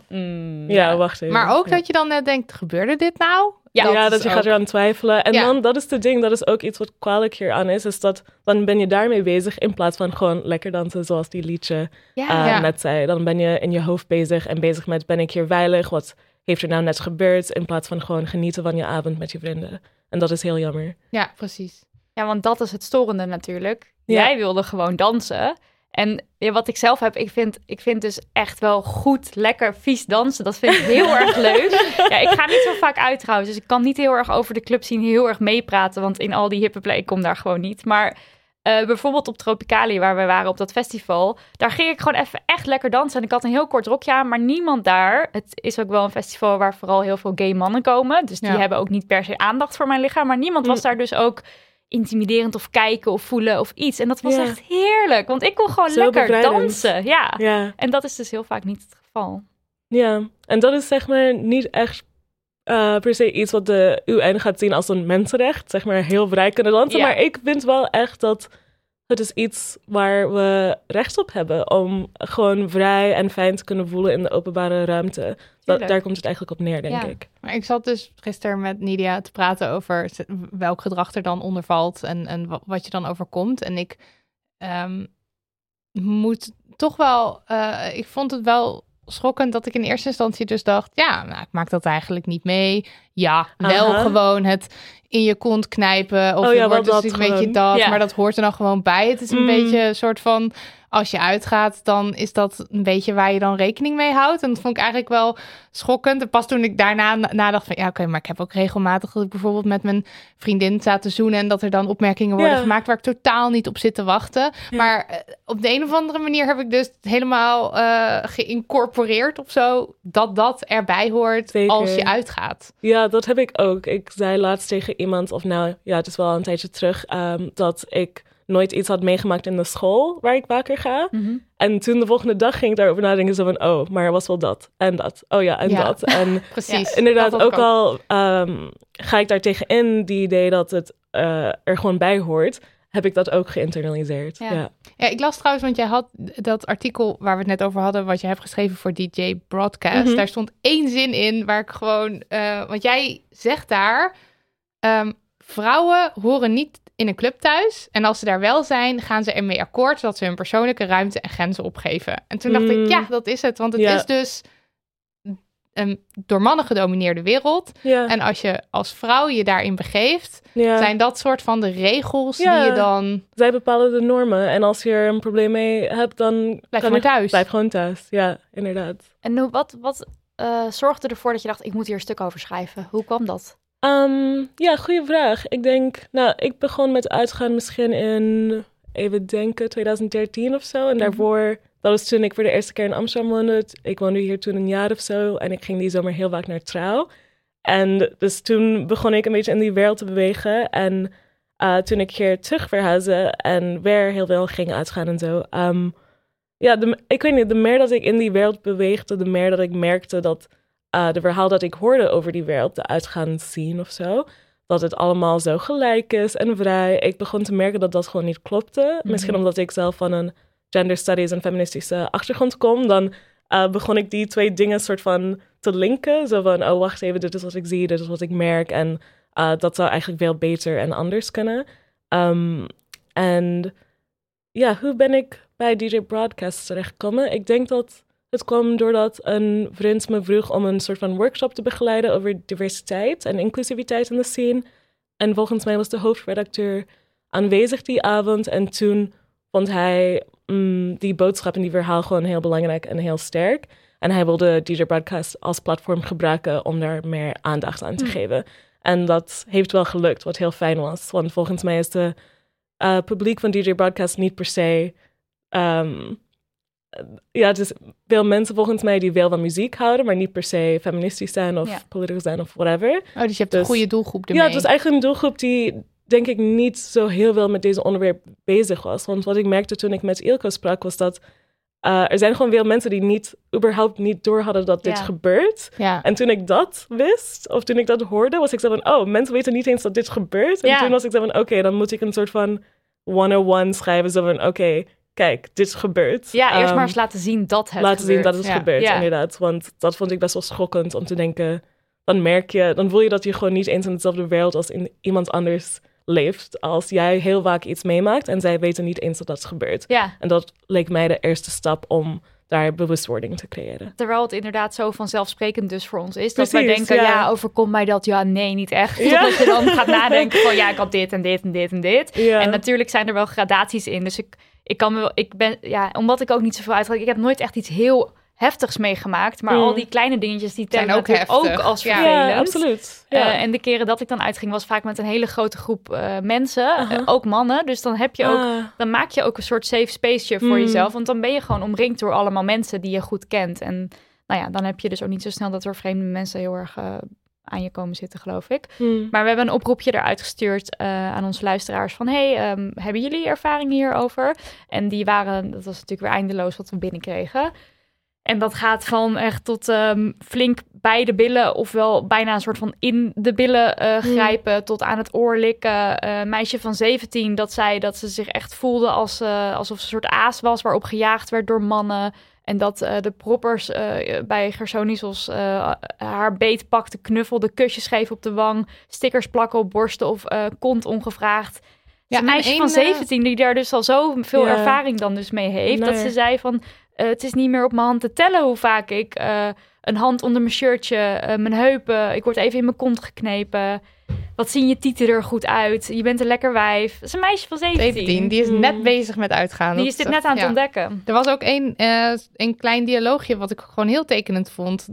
wacht even. Maar ook dat je dan net denkt, gebeurde dit nou? Ja, dat je gaat eraan twijfelen. En dan, dat is het ding, dat is ook iets wat kwalijk hier aan is dat dan ben je daarmee bezig in plaats van gewoon lekker dansen zoals die liedje net zei. Dan ben je in je hoofd bezig met, ben ik hier veilig? Wat heeft er nou net gebeurd? In plaats van gewoon genieten van je avond met je vrienden. En dat is heel jammer. Ja, precies. Ja, want dat is het storende natuurlijk. Jij wilde gewoon dansen. En wat ik zelf heb, ik vind dus echt wel goed, lekker, vies dansen. Dat vind ik heel erg leuk. Ja, ik ga niet zo vaak uit trouwens. Dus ik kan niet heel erg over de club zien, heel erg meepraten. Want in al die hippe play, ik kom daar gewoon niet. Maar bijvoorbeeld op Tropicali, waar we waren op dat festival, daar ging ik gewoon even echt lekker dansen. En ik had een heel kort rokje aan, maar niemand daar. Het is ook wel een festival waar vooral heel veel gay mannen komen. Dus die hebben ook niet per se aandacht voor mijn lichaam. Maar niemand was daar dus ook intimiderend of kijken of voelen of iets. En dat was echt heerlijk, want ik kon gewoon zo lekker bevrijdend. dansen. Ja. En dat is dus heel vaak niet het geval. Ja, en dat is zeg maar niet echt per se iets wat de UN gaat zien als een mensenrecht. Zeg maar heel vrij kunnen dansen. Maar ik vind wel echt dat het is iets waar we recht op hebben om gewoon vrij en fijn te kunnen voelen in de openbare ruimte. Daar komt het eigenlijk op neer, denk ik. Maar ik zat dus gisteren met Nidia te praten over welk gedrag er dan onder valt en wat je dan overkomt. En ik moet toch wel, ik vond het wel schokkend dat ik in eerste instantie dus dacht, ik maak dat eigenlijk niet mee. Ja, wel gewoon het in je kont knijpen of je wordt dus een beetje dat, maar dat hoort er dan gewoon bij. Het is een beetje een soort van, als je uitgaat, dan is dat een beetje waar je dan rekening mee houdt. En dat vond ik eigenlijk wel schokkend. En pas toen ik daarna nadacht van, oké, maar ik heb ook regelmatig dat ik bijvoorbeeld met mijn vriendin sta te zoenen en dat er dan opmerkingen worden gemaakt waar ik totaal niet op zit te wachten. Ja. Maar op de een of andere manier heb ik dus helemaal geïncorporeerd of zo, dat erbij hoort. Zeker. Als je uitgaat. Ja, dat heb ik ook. Ik zei laatst tegen iemand, het is wel een tijdje terug, dat ik nooit iets had meegemaakt in de school waar ik vaker ga. Mm-hmm. En toen de volgende dag ging ik daarover nadenken, zo van, maar er was wel dat en dat. Dat. En precies. Inderdaad, ook al ga ik daar tegenin, die idee dat het er gewoon bij hoort, heb ik dat ook geïnternaliseerd. Ja, ik las trouwens, want jij had dat artikel waar we het net over hadden, wat je hebt geschreven voor DJ Broadcast. Mm-hmm. Daar stond 1 zin in waar ik gewoon, want jij zegt daar, vrouwen horen niet in een club thuis. En als ze daar wel zijn, gaan ze ermee akkoord dat ze hun persoonlijke ruimte en grenzen opgeven. En toen dacht ik, dat is het. Want het is dus een door mannen gedomineerde wereld. Ja. En als je als vrouw je daarin begeeft, zijn dat soort van de regels die je dan... Zij bepalen de normen. En als je er een probleem mee hebt, dan... Blijf gewoon thuis. Ja, inderdaad. En wat zorgde ervoor dat je dacht, ik moet hier een stuk over schrijven? Hoe kwam dat? Goede vraag. Ik denk, ik begon met uitgaan misschien in, 2013 of zo. En daarvoor, dat was toen ik voor de eerste keer in Amsterdam woonde. Ik woonde hier toen een jaar of zo. En ik ging die zomer heel vaak naar Trouw. En dus toen begon ik een beetje in die wereld te bewegen. En toen ik hier terug verhuisde en weer heel veel ging uitgaan en zo. Ik weet niet, de meer dat ik in die wereld beweegde, de meer dat ik merkte dat de verhaal dat ik hoorde over die wereld, de uitgaan zien of zo, dat het allemaal zo gelijk is en vrij. Ik begon te merken dat dat gewoon niet klopte. Misschien omdat ik zelf van een gender studies en feministische achtergrond kom. Dan begon ik die 2 dingen soort van te linken. Zo van, oh wacht even, dit is wat ik zie, dit is wat ik merk. En dat zou eigenlijk veel beter en anders kunnen. En ja, hoe ben ik bij DJ Broadcast terechtgekomen? Ik denk dat het kwam doordat een vriend me vroeg om een soort van workshop te begeleiden over diversiteit en inclusiviteit in de scene. En volgens mij was de hoofdredacteur aanwezig die avond. En toen vond hij die boodschap en die verhaal gewoon heel belangrijk en heel sterk. En hij wilde DJ Broadcast als platform gebruiken om daar meer aandacht aan te geven. En dat heeft wel gelukt, wat heel fijn was. Want volgens mij is de publiek van DJ Broadcast niet per se... het is veel mensen volgens mij die veel van muziek houden, maar niet per se feministisch zijn of politisch zijn of whatever. Oh, dus je hebt een goede doelgroep ermee. Ja, het was eigenlijk een doelgroep die, denk ik, niet zo heel veel met deze onderwerp bezig was. Want wat ik merkte toen ik met Ilko sprak, was dat er zijn gewoon veel mensen die überhaupt niet door hadden dat dit gebeurt. Ja. En toen ik dat wist, of toen ik dat hoorde, was ik zo van, oh, mensen weten niet eens dat dit gebeurt. En toen was ik zo van, oké, dan moet ik een soort van 101 schrijven, zo van, oké, kijk, dit is gebeurd. Ja, eerst maar eens laten zien dat het gebeurt. Zien dat het gebeurt, inderdaad. Want dat vond ik best wel schokkend om te denken, dan voel je dat je gewoon niet eens in dezelfde wereld als in iemand anders leeft. Als jij heel vaak iets meemaakt en zij weten niet eens dat dat gebeurt. Ja. En dat leek mij de eerste stap om daar bewustwording te creëren. Terwijl het inderdaad zo vanzelfsprekend dus voor ons is. Precies, dat wij denken, overkomt mij dat? Ja, nee, niet echt. Totdat je dan gaat nadenken van, ik had dit en dit en dit en dit. Ja. En natuurlijk zijn er wel gradaties in. Dus omdat ik ook niet zoveel uitga. Ik heb nooit echt iets heel heftigs meegemaakt. Maar al die kleine dingetjes, die tellen natuurlijk ook als vervelend. Ja, absoluut. Ja. En de keren dat ik dan uitging, was vaak met een hele grote groep mensen. Ook mannen. Dus dan heb je dan maak je ook een soort safe spaceje voor jezelf. Want dan ben je gewoon omringd door allemaal mensen die je goed kent. En dan heb je dus ook niet zo snel dat er vreemde mensen heel erg aan je komen zitten, geloof ik. Maar we hebben een oproepje eruit gestuurd aan onze luisteraars van, hebben jullie ervaring hierover? En dat was natuurlijk weer eindeloos wat we binnenkregen. En dat gaat van echt tot flink bij de billen, ofwel bijna een soort van in de billen grijpen, tot aan het oor likken. Een meisje van 17 dat zei dat ze zich echt voelde alsof ze een soort aas was, waarop gejaagd werd door mannen. En dat de proppers bij Gersonisos haar beet pakte, knuffelde, kusjes geven op de wang, stickers plakken op borsten of kont ongevraagd. Ja, een meisje van 17 die daar dus al zoveel ervaring dan dus mee heeft, dat ze zei van, het is niet meer op mijn hand te tellen hoe vaak ik een hand onder mijn shirtje, mijn heupen, ik word even in mijn kont geknepen. Wat zien je tieten er goed uit? Je bent een lekker wijf. Dat is een meisje van 17. Die is net bezig met uitgaan. Die is dit net aan het ontdekken. Er was ook een klein dialoogje wat ik gewoon heel tekenend vond.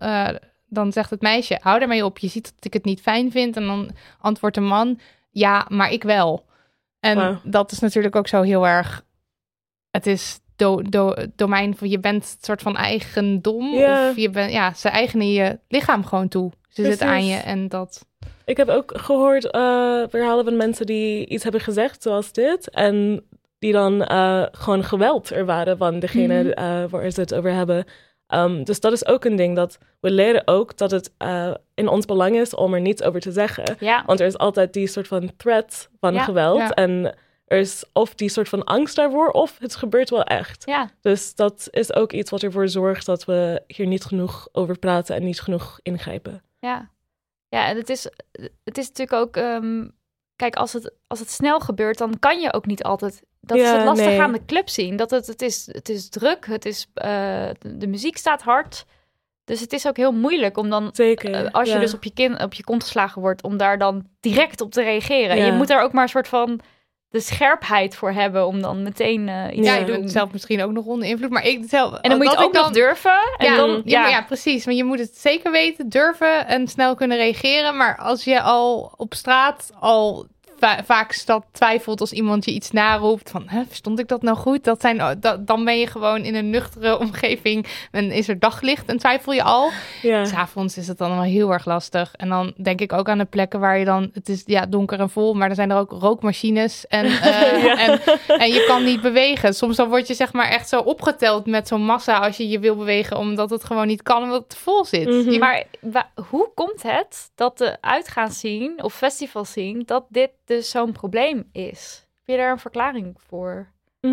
Dan zegt het meisje, hou daarmee op. Je ziet dat ik het niet fijn vind. En dan antwoordt de man, ja, maar ik wel. En dat is natuurlijk ook zo heel erg... Het is domein van je bent een soort van eigendom. Of je bent, ze eigenen je lichaam gewoon toe. Ze zitten aan je en dat... Ik heb ook gehoord verhalen van mensen die iets hebben gezegd zoals dit. En die dan gewoon geweld ervaren van degene waar ze het over hebben. Dus dat is ook een ding. Dat we leren ook dat het in ons belang is om er niets over te zeggen. Ja. Want er is altijd die soort van threat van geweld. Ja. En er is of die soort van angst daarvoor, of het gebeurt wel echt. Ja. Dus dat is ook iets wat ervoor zorgt dat we hier niet genoeg over praten en niet genoeg ingrijpen. Ja. Ja, en het is natuurlijk ook... kijk, als het snel gebeurt, dan kan je ook niet altijd... Dat is het lastig aan de club zien. Dat het is druk, de muziek staat hard. Dus het is ook heel moeilijk om dan... Zeker, als je dus op je kont geslagen wordt, om daar dan direct op te reageren. Ja. Je moet daar ook maar een soort van... de scherpheid voor hebben om dan meteen iets te doen. Je doet zelf misschien ook nog onder invloed, maar en dan moet je het ook nog durven. Ja, precies. Maar je moet het zeker weten, durven en snel kunnen reageren. Maar als je al op straat al vaak twijfelt als iemand je iets naroept. Van, verstond ik dat nou goed? Dan ben je gewoon in een nuchtere omgeving. En is er daglicht en twijfel je al. Ja. 's Avonds is het dan wel heel erg lastig. En dan denk ik ook aan de plekken waar je dan... Het is donker en vol, maar er zijn er ook rookmachines. En je kan niet bewegen. Soms dan word je zeg maar echt zo opgeteld met zo'n massa als je wil bewegen. Omdat het gewoon niet kan, omdat het vol zit. Mm-hmm. Maar hoe komt het dat de uitgaansscene of festivalscene... dat dit dus zo'n probleem is? Heb je daar een verklaring voor?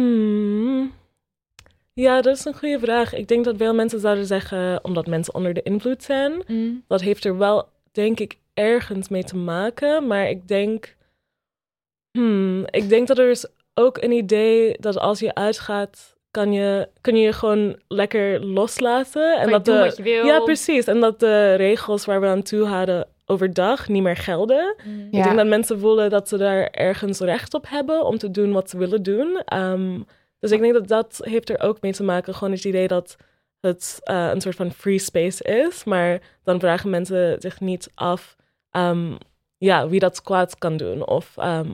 Ja, dat is een goede vraag. Ik denk dat veel mensen zouden zeggen... omdat mensen onder de invloed zijn. Dat heeft er wel, denk ik, ergens mee te maken. Maar ik denk... ik denk dat er is ook een idee dat als je uitgaat... kun je gewoon lekker loslaten. En dat doen wat je wil. Ja, precies. En dat de regels waar we aan toe hadden overdag niet meer gelden. Ik denk dat mensen voelen dat ze daar ergens recht op hebben om te doen wat ze willen doen. Dus ik denk dat heeft er ook mee te maken. Gewoon het idee dat het een soort van free space is. Maar dan vragen mensen zich niet af wie dat kwaad kan doen. Of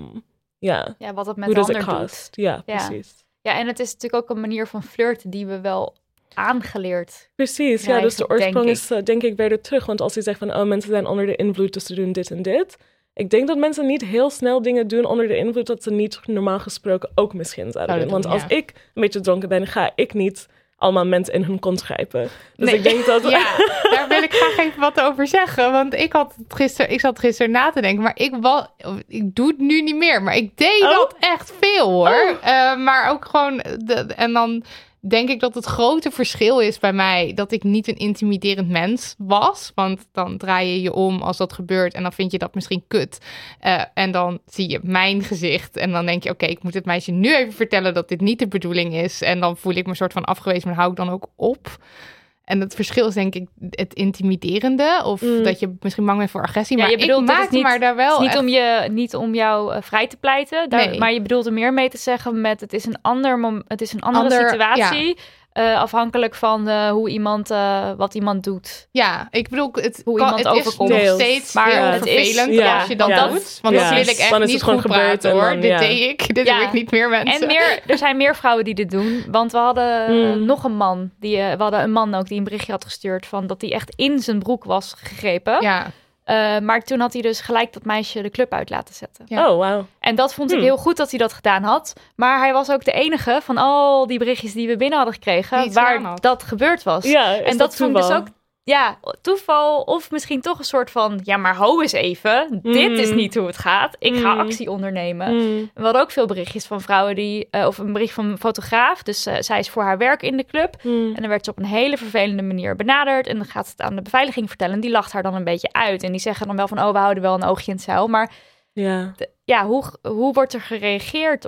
wat het met de ander doet. Ja, precies. Ja, en het is natuurlijk ook een manier van flirten die we wel aangeleerd. Precies, ja, dus de oorsprong is denk ik weer terug. Want als je zegt van, mensen zijn onder de invloed, dus ze doen dit en dit. Ik denk dat mensen niet heel snel dingen doen onder de invloed dat ze niet normaal gesproken ook misschien zouden doen. Want als ik een beetje dronken ben, ga ik niet allemaal mensen in hun kont grijpen. Dus ik denk dat... Ja, daar wil ik graag even wat over zeggen. Want ik zat gisteren na te denken, maar ik doe het nu niet meer. Maar ik deed dat echt veel, hoor. Maar ook gewoon... En dan denk ik dat het grote verschil is bij mij... dat ik niet een intimiderend mens was. Want dan draai je je om als dat gebeurt... en dan vind je dat misschien kut. En dan zie je mijn gezicht... en dan denk je, oké, ik moet het meisje nu even vertellen... dat dit niet de bedoeling is. En dan voel ik me een soort van afgewezen... maar hou ik dan ook op... En het verschil is denk ik het intimiderende. Of dat je misschien bang bent voor agressie. Ja, maar ik maakte maar daar wel het is niet om jou vrij te pleiten. Maar je bedoelt er meer mee te zeggen met... het is een andere situatie. Ja. Afhankelijk van hoe iemand, wat iemand doet. Ja, ik bedoel, iemand overkomt. Is nog steeds maar heel vervelend als je dat doet. Want dat wil ik echt niet goed praten, hoor. Dit deed ik. Dit doe ik niet meer, mensen. En er zijn meer vrouwen die dit doen. Want we hadden nog een man. We hadden een man ook die een berichtje had gestuurd... van dat hij echt in zijn broek was gegrepen. Ja. Maar toen had hij dus gelijk dat meisje de club uit laten zetten. Ja. Oh, wauw. En dat vond ik heel goed dat hij dat gedaan had. Maar hij was ook de enige van al die berichtjes die we binnen hadden gekregen... waar dat gebeurd was. Ja, en dat vond ik dus ook... Ja, toeval of misschien toch een soort van... ja, maar hou eens even. Dit is niet hoe het gaat. Ik ga actie ondernemen. We hadden ook veel berichtjes van vrouwen die... of een bericht van een fotograaf. Dus zij is voor haar werk in de club. En dan werd ze op een hele vervelende manier benaderd. En dan gaat ze het aan de beveiliging vertellen. En die lacht haar dan een beetje uit. En die zeggen dan wel van... we houden wel een oogje in het zeil. Maar hoe wordt er gereageerd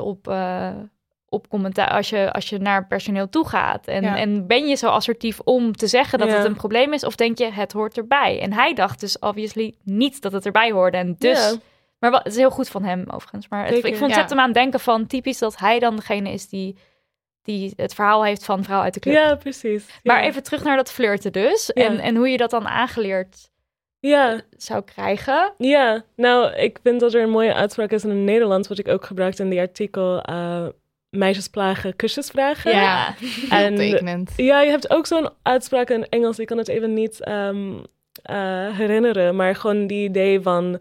op commentaar als je naar personeel toe gaat? En ben je zo assertief om te zeggen dat het een probleem is? Of denk je, het hoort erbij? En hij dacht dus obviously niet dat het erbij hoorde. En dus... Ja. Maar het is heel goed van hem overigens. Maar ik vond het zet hem aan het denken van typisch dat hij dan degene is die het verhaal heeft van vrouw uit de club. Ja, precies. Ja. Maar even terug naar dat flirten dus. Ja. En hoe je dat dan aangeleerd zou krijgen. Ja, nou, ik vind dat er een mooie uitspraak is in het Nederlands... wat ik ook gebruikte in die artikel... meisjes plagen, kusjes vragen. Ja, heel tekenend. Ja, je hebt ook zo'n uitspraak in Engels. Ik kan het even niet herinneren. Maar gewoon die idee van...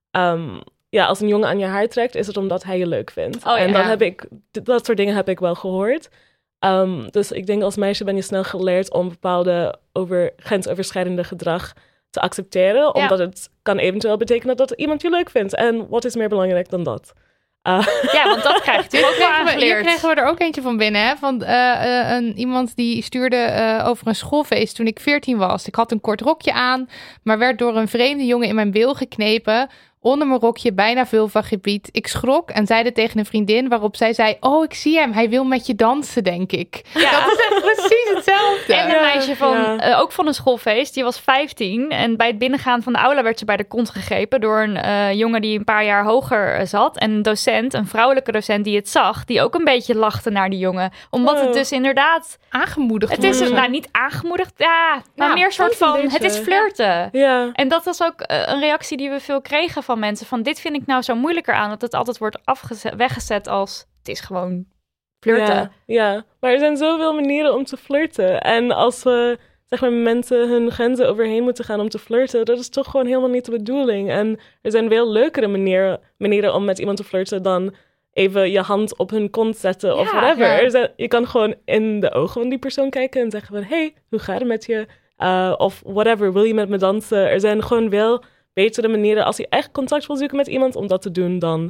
als een jongen aan je haar trekt... is het omdat hij je leuk vindt. Dat soort dingen heb ik wel gehoord. Dus ik denk als meisje ben je snel geleerd... om bepaalde grensoverschrijdende gedrag te accepteren. Omdat het kan eventueel betekenen dat iemand je leuk vindt. En wat is meer belangrijk dan dat? Ja, want dat krijg je ook wel aangeleerd. Hier kregen we er ook eentje van binnen. Hè? Van iemand die stuurde over een schoolfeest toen ik 14 was. Ik had een kort rokje aan, maar werd door een vreemde jongen in mijn bil geknepen. Onder mijn rokje, bijna vulvagebied. Ik schrok en zeide tegen een vriendin, waarop zij zei... Oh, ik zie hem. Hij wil met je dansen, denk ik. Ja. Dat is echt precies hetzelfde. En een meisje van, ook van een schoolfeest, die was 15. En bij het binnengaan van de aula werd ze bij de kont gegrepen... door een jongen die een paar jaar hoger zat. En een docent, een vrouwelijke docent die het zag... die ook een beetje lachte naar die jongen. Omdat het dus inderdaad... aangemoedigd het is niet aangemoedigd, maar meer soort van... Het is flirten. Ja. En dat was ook een reactie die we veel kregen van mensen van dit vind ik nou zo moeilijker aan, dat het altijd wordt weggezet als het is gewoon flirten. Ja, maar er zijn zoveel manieren om te flirten. En als we zeg maar mensen hun grenzen overheen moeten gaan om te flirten, dat is toch gewoon helemaal niet de bedoeling. En er zijn veel leukere manieren om met iemand te flirten dan even je hand op hun kont zetten of whatever. Ja. Je kan gewoon in de ogen van die persoon kijken en zeggen van, hey, hoe gaat het met je? Of whatever, wil je met me dansen? Er zijn gewoon veel betere manieren als je echt contact wil zoeken met iemand om dat te doen dan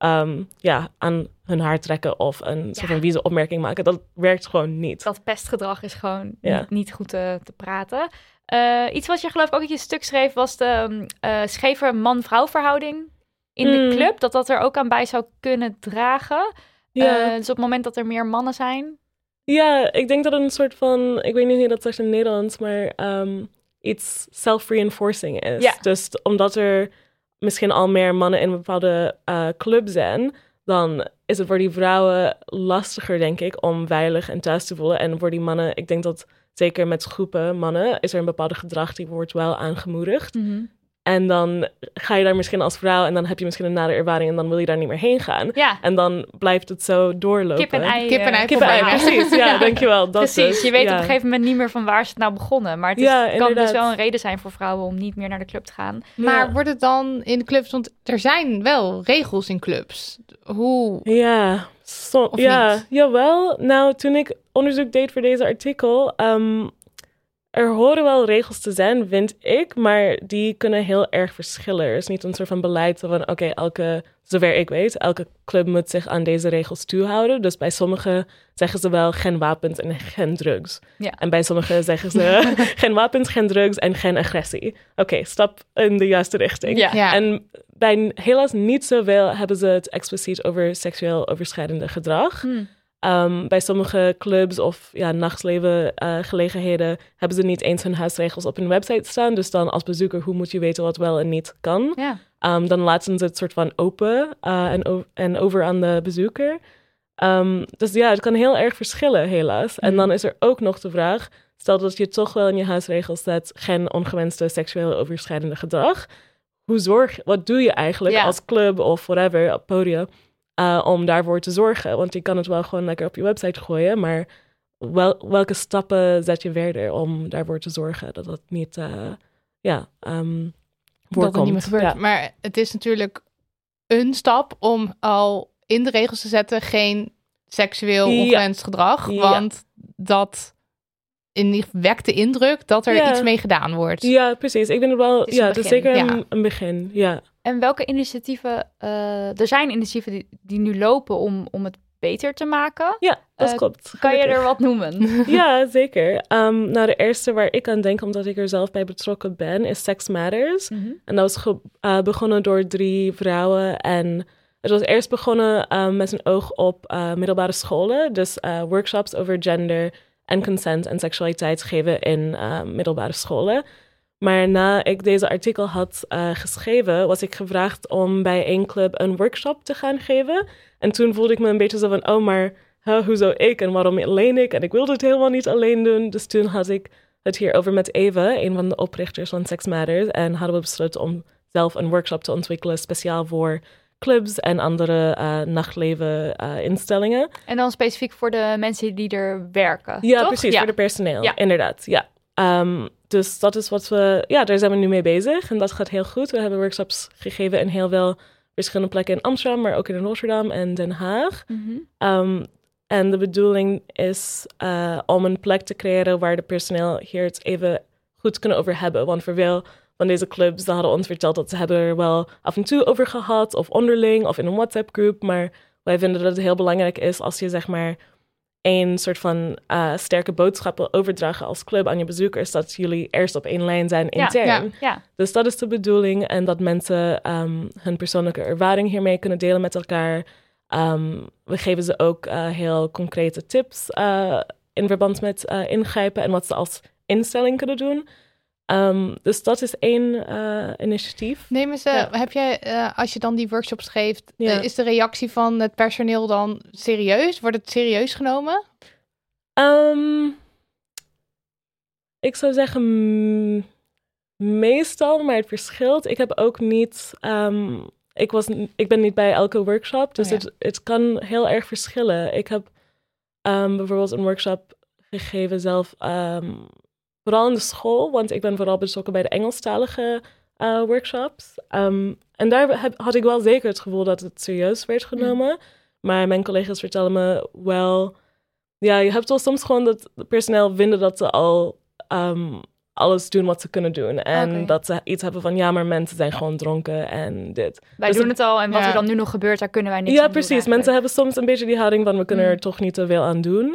aan hun haar trekken of een soort van vieze opmerking maken. Dat werkt gewoon niet. Dat pestgedrag is gewoon Ja. niet goed te praten. Iets wat je geloof ik ook in je stuk schreef was de scheve man-vrouw verhouding in de club. Dat er ook aan bij zou kunnen dragen. Ja. Dus op het moment dat er meer mannen zijn. Ja, ik denk dat het een soort van, ik weet niet hoe je dat zegt in het Nederlands, maar iets self-reinforcing is. Ja. Dus omdat er misschien al meer mannen in een bepaalde club zijn, dan is het voor die vrouwen lastiger, denk ik, om veilig en thuis te voelen. En voor die mannen, ik denk dat zeker met groepen mannen, is er een bepaalde gedrag die wordt wel aangemoedigd. Mm-hmm. En dan ga je daar misschien als vrouw en dan heb je misschien een nare ervaring en dan wil je daar niet meer heen gaan. Ja. En dan blijft het zo doorlopen. Kip en ei. Kip en ei Kip-ei, precies. Ja, dankjewel. Dat Precies, dus. je weet Ja. op een gegeven moment niet meer van waar is het nou begonnen. Maar het Ja, kan inderdaad. dus wel een reden zijn voor vrouwen om niet meer naar de club te gaan. Maar wordt het dan in de clubs, want er zijn wel regels in clubs. Hoe? Ja, Of niet? Jawel. Nou, toen ik onderzoek deed voor deze artikel, er horen wel regels te zijn, vind ik, maar die kunnen heel erg verschillen. Er is niet een soort van beleid van, oké, zover ik weet, elke club moet zich aan deze regels toehouden. Dus bij sommigen zeggen ze wel geen wapens en geen drugs. Ja. En bij sommigen zeggen ze geen wapens, geen drugs en geen agressie. Oké, stap in de juiste richting. Ja. Ja. En bij helaas niet zoveel hebben ze het expliciet over seksueel overschrijdende gedrag. Bij sommige clubs of nachtleven gelegenheden hebben ze niet eens hun huisregels op hun website staan. Dus dan als bezoeker, hoe moet je weten wat wel en niet kan? Ja. Dan laten ze het soort van open en over aan de bezoeker. Dus ja, het kan heel erg verschillen helaas. En dan is er ook nog de vraag, stel dat je toch wel in je huisregels zet geen ongewenste seksueel overschrijdende gedrag. Wat doe je eigenlijk als club of whatever, op podium, om daarvoor te zorgen? Want je kan het wel gewoon lekker op je website gooien, maar welke stappen zet je verder om daarvoor te zorgen dat dat niet voorkomt? Dat het niet meer gebeurt. Ja. Maar het is natuurlijk een stap om al in de regels te zetten geen seksueel ongewenst gedrag. Ja. Want dat wekt de indruk dat er iets mee gedaan wordt. Ja, precies. Ik vind het wel, Het is een het is begin. zeker een begin. Ja. En welke initiatieven, er zijn initiatieven die nu lopen om het beter te maken. Ja, dat klopt. Kan je Gelukkig. er wat noemen? Ja, zeker. Nou, de eerste waar ik aan denk, omdat ik er zelf bij betrokken ben, is Sex Matters. En dat was begonnen door 3 vrouwen. En het was eerst begonnen met een oog op middelbare scholen. Dus workshops over gender en consent en seksualiteit geven in middelbare scholen. Maar na ik deze artikel had geschreven, was ik gevraagd om bij één club een workshop te gaan geven. En toen voelde ik me een beetje zo van, oh, maar hoezo ik en waarom alleen ik? En ik wilde het helemaal niet alleen doen. Dus toen had ik het hierover met Eva, een van de oprichters van Sex Matters. En hadden we besloten om zelf een workshop te ontwikkelen, speciaal voor clubs en andere nachtleven instellingen. En dan specifiek voor de mensen die er werken, Ja, toch? precies, voor de personeel, inderdaad, ja. Dus dat is wat daar zijn we nu mee bezig. En dat gaat heel goed. We hebben workshops gegeven in heel veel verschillende plekken in Amsterdam, maar ook in Rotterdam en Den Haag. En de bedoeling is om een plek te creëren waar de personeel hier het even goed kunnen over hebben. Want voor veel van deze clubs, ze hadden ons verteld dat ze hebben er wel af en toe over gehad, of onderling, of in een WhatsApp-groep. Maar wij vinden dat het heel belangrijk is als je zeg maar een soort van sterke boodschappen overdragen als club aan je bezoekers, dat jullie eerst op één lijn zijn intern. Ja. Dus dat is de bedoeling en dat mensen hun persoonlijke ervaring hiermee kunnen delen met elkaar. We geven ze ook heel concrete tips in verband met ingrijpen en wat ze als instelling kunnen doen. Dus dat is één initiatief. Nemen ze, heb jij, als je dan die workshops geeft, is de reactie van het personeel dan serieus? Wordt het serieus genomen? Ik zou zeggen meestal, maar het verschilt. Ik heb ook niet... ik ben niet bij elke workshop, dus het kan heel erg verschillen. Ik heb bijvoorbeeld een workshop gegeven zelf, vooral in de school, want ik ben vooral betrokken bij de Engelstalige workshops. En daar had ik wel zeker het gevoel dat het serieus werd genomen. Maar mijn collega's vertellen me wel... Ja, je hebt wel soms gewoon dat het personeel vinden dat ze al alles doen wat ze kunnen doen. En dat ze iets hebben van, ja, maar mensen zijn gewoon dronken en dit. Wij doen het al en wat er dan nu nog gebeurt, daar kunnen wij niks aan doen. Ja, precies. Mensen hebben soms een beetje die houding van, we kunnen er toch niet te veel aan doen.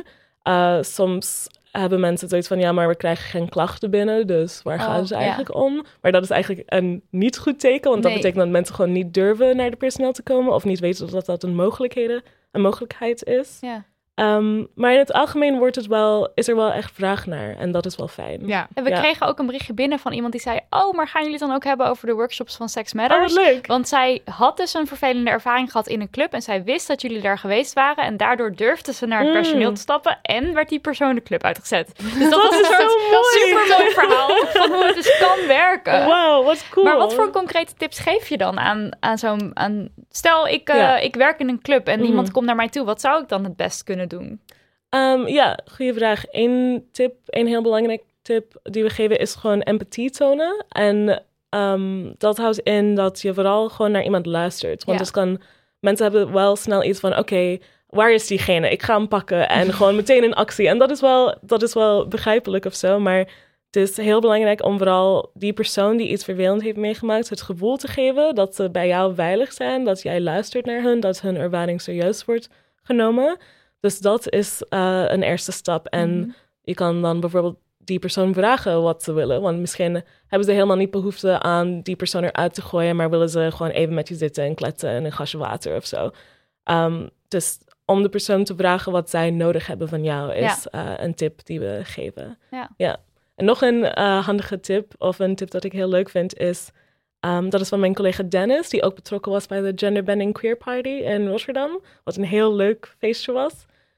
Soms hebben mensen zoiets van, ja, maar we krijgen geen klachten binnen, dus waar gaan ze eigenlijk om? Maar dat is eigenlijk een niet goed teken, want dat betekent dat mensen gewoon niet durven naar de personeel te komen of niet weten dat dat een mogelijkheid is. Ja. Maar in het algemeen is er wel echt vraag naar. En dat is wel fijn. Ja. En we kregen ook een berichtje binnen van iemand die zei... maar gaan jullie het dan ook hebben over de workshops van Sex Matters? Oh, leuk. Want zij had dus een vervelende ervaring gehad in een club... en zij wist dat jullie daar geweest waren... en daardoor durfde ze naar het personeel te stappen... en werd die persoon de club uitgezet. Dus dat was een soort supermooi verhaal... van hoe het dus kan werken. Wauw, wat cool. Maar wat voor concrete tips geef je dan aan zo'n... Stel, ik werk in een club en iemand komt naar mij toe. Wat zou ik dan het best kunnen doen? Goede vraag. Een heel belangrijk tip die we geven is gewoon empathie tonen. En dat houdt in dat je vooral gewoon naar iemand luistert. Want dus mensen hebben wel snel iets van, oké, waar is diegene? Ik ga hem pakken en gewoon meteen in actie. En dat is wel begrijpelijk of zo, maar het is heel belangrijk om vooral die persoon die iets vervelend heeft meegemaakt het gevoel te geven dat ze bij jou veilig zijn, dat jij luistert naar hun, dat hun ervaring serieus wordt genomen. Dus dat is een eerste stap. En je kan dan bijvoorbeeld die persoon vragen wat ze willen. Want misschien hebben ze helemaal niet behoefte aan die persoon eruit te gooien, maar willen ze gewoon even met je zitten en kletsen en een glasje water of zo. Dus om de persoon te vragen wat zij nodig hebben van jou is een tip die we geven. Ja. En nog een handige tip, of een tip dat ik heel leuk vind, is... dat is van mijn collega Dennis, die ook betrokken was bij de Gender Bending Queer Party in Rotterdam. Wat een heel leuk feestje was.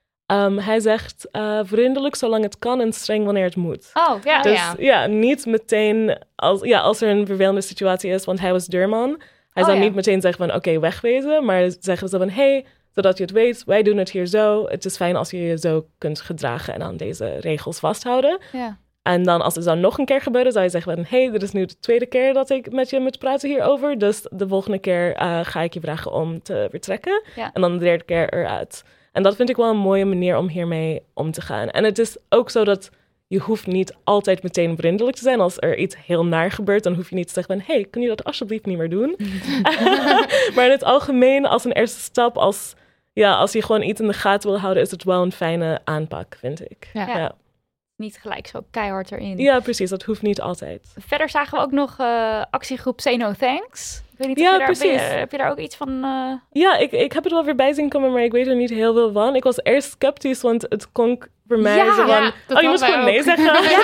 Hij zegt vriendelijk zolang het kan en streng wanneer het moet. Dus niet meteen als er een vervelende situatie is, want hij was deurman. Hij zou niet meteen zeggen van oké, wegwezen, maar zeggen ze van hey, zodat je het weet, wij doen het hier zo. Het is fijn als je je zo kunt gedragen en aan deze regels vasthouden. Ja. En dan als het zou nog een keer gebeuren, zou je zeggen van hey, dit is nu de tweede keer dat ik met je moet praten hierover. Dus de volgende keer ga ik je vragen om te vertrekken. Ja. En dan de derde keer eruit. En dat vind ik wel een mooie manier om hiermee om te gaan. En het is ook zo dat je hoeft niet altijd meteen vriendelijk te zijn. Als er iets heel naar gebeurt, dan hoef je niet te zeggen van hey, kun je dat alsjeblieft niet meer doen? Maar in het algemeen, als een eerste stap, als je gewoon iets in de gaten wil houden, is het wel een fijne aanpak, vind ik. Ja. Niet gelijk zo keihard erin. Ja, precies. Dat hoeft niet altijd. Verder zagen we ook nog actiegroep Say No Thanks. Ik weet niet, heb je daar ook iets van? Ja, ik heb het wel weer bij zien komen, maar ik weet er niet heel veel van. Ik was eerst sceptisch, want het klonk voor mij zo van... je moest gewoon nee zeggen.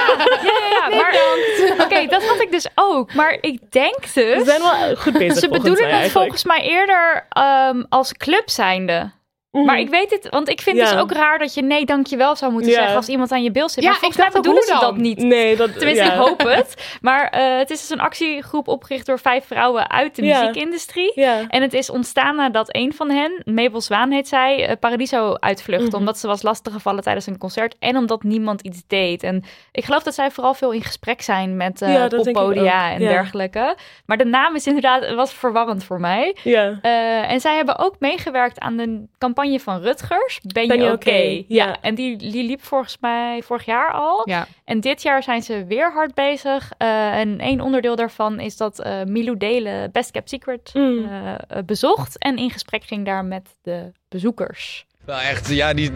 Ja. Maar oké, dat had ik dus ook. Maar ik denk dus... Ze zijn wel goed bezig. Ze bedoelen het volgens mij eerder als club zijnde. Maar ik weet het, want ik vind het dus ook raar dat je nee, dankjewel zou moeten zeggen als iemand aan je bil zit. Ja, maar volgens mij bedoelen ze dat niet. Nee, tenminste, ik hoop het. Maar het is dus een actiegroep opgericht door 5 vrouwen uit de muziekindustrie. Ja. En het is ontstaan nadat een van hen, Mabel Zwaan heet zij, Paradiso uitvluchtte. Omdat ze was lastiggevallen tijdens een concert en omdat niemand iets deed. En ik geloof dat zij vooral veel in gesprek zijn met poppodia en dergelijke. Maar de naam is inderdaad, was verwarrend voor mij. Ja. En zij hebben ook meegewerkt aan de campagne van Rutgers, Ben je oké? Ja. En die liep volgens mij vorig jaar al. Ja. En dit jaar zijn ze weer hard bezig. En één onderdeel daarvan is dat Milou Delen Best Kept Secret bezocht. En in gesprek ging daar met de bezoekers. Wel echt,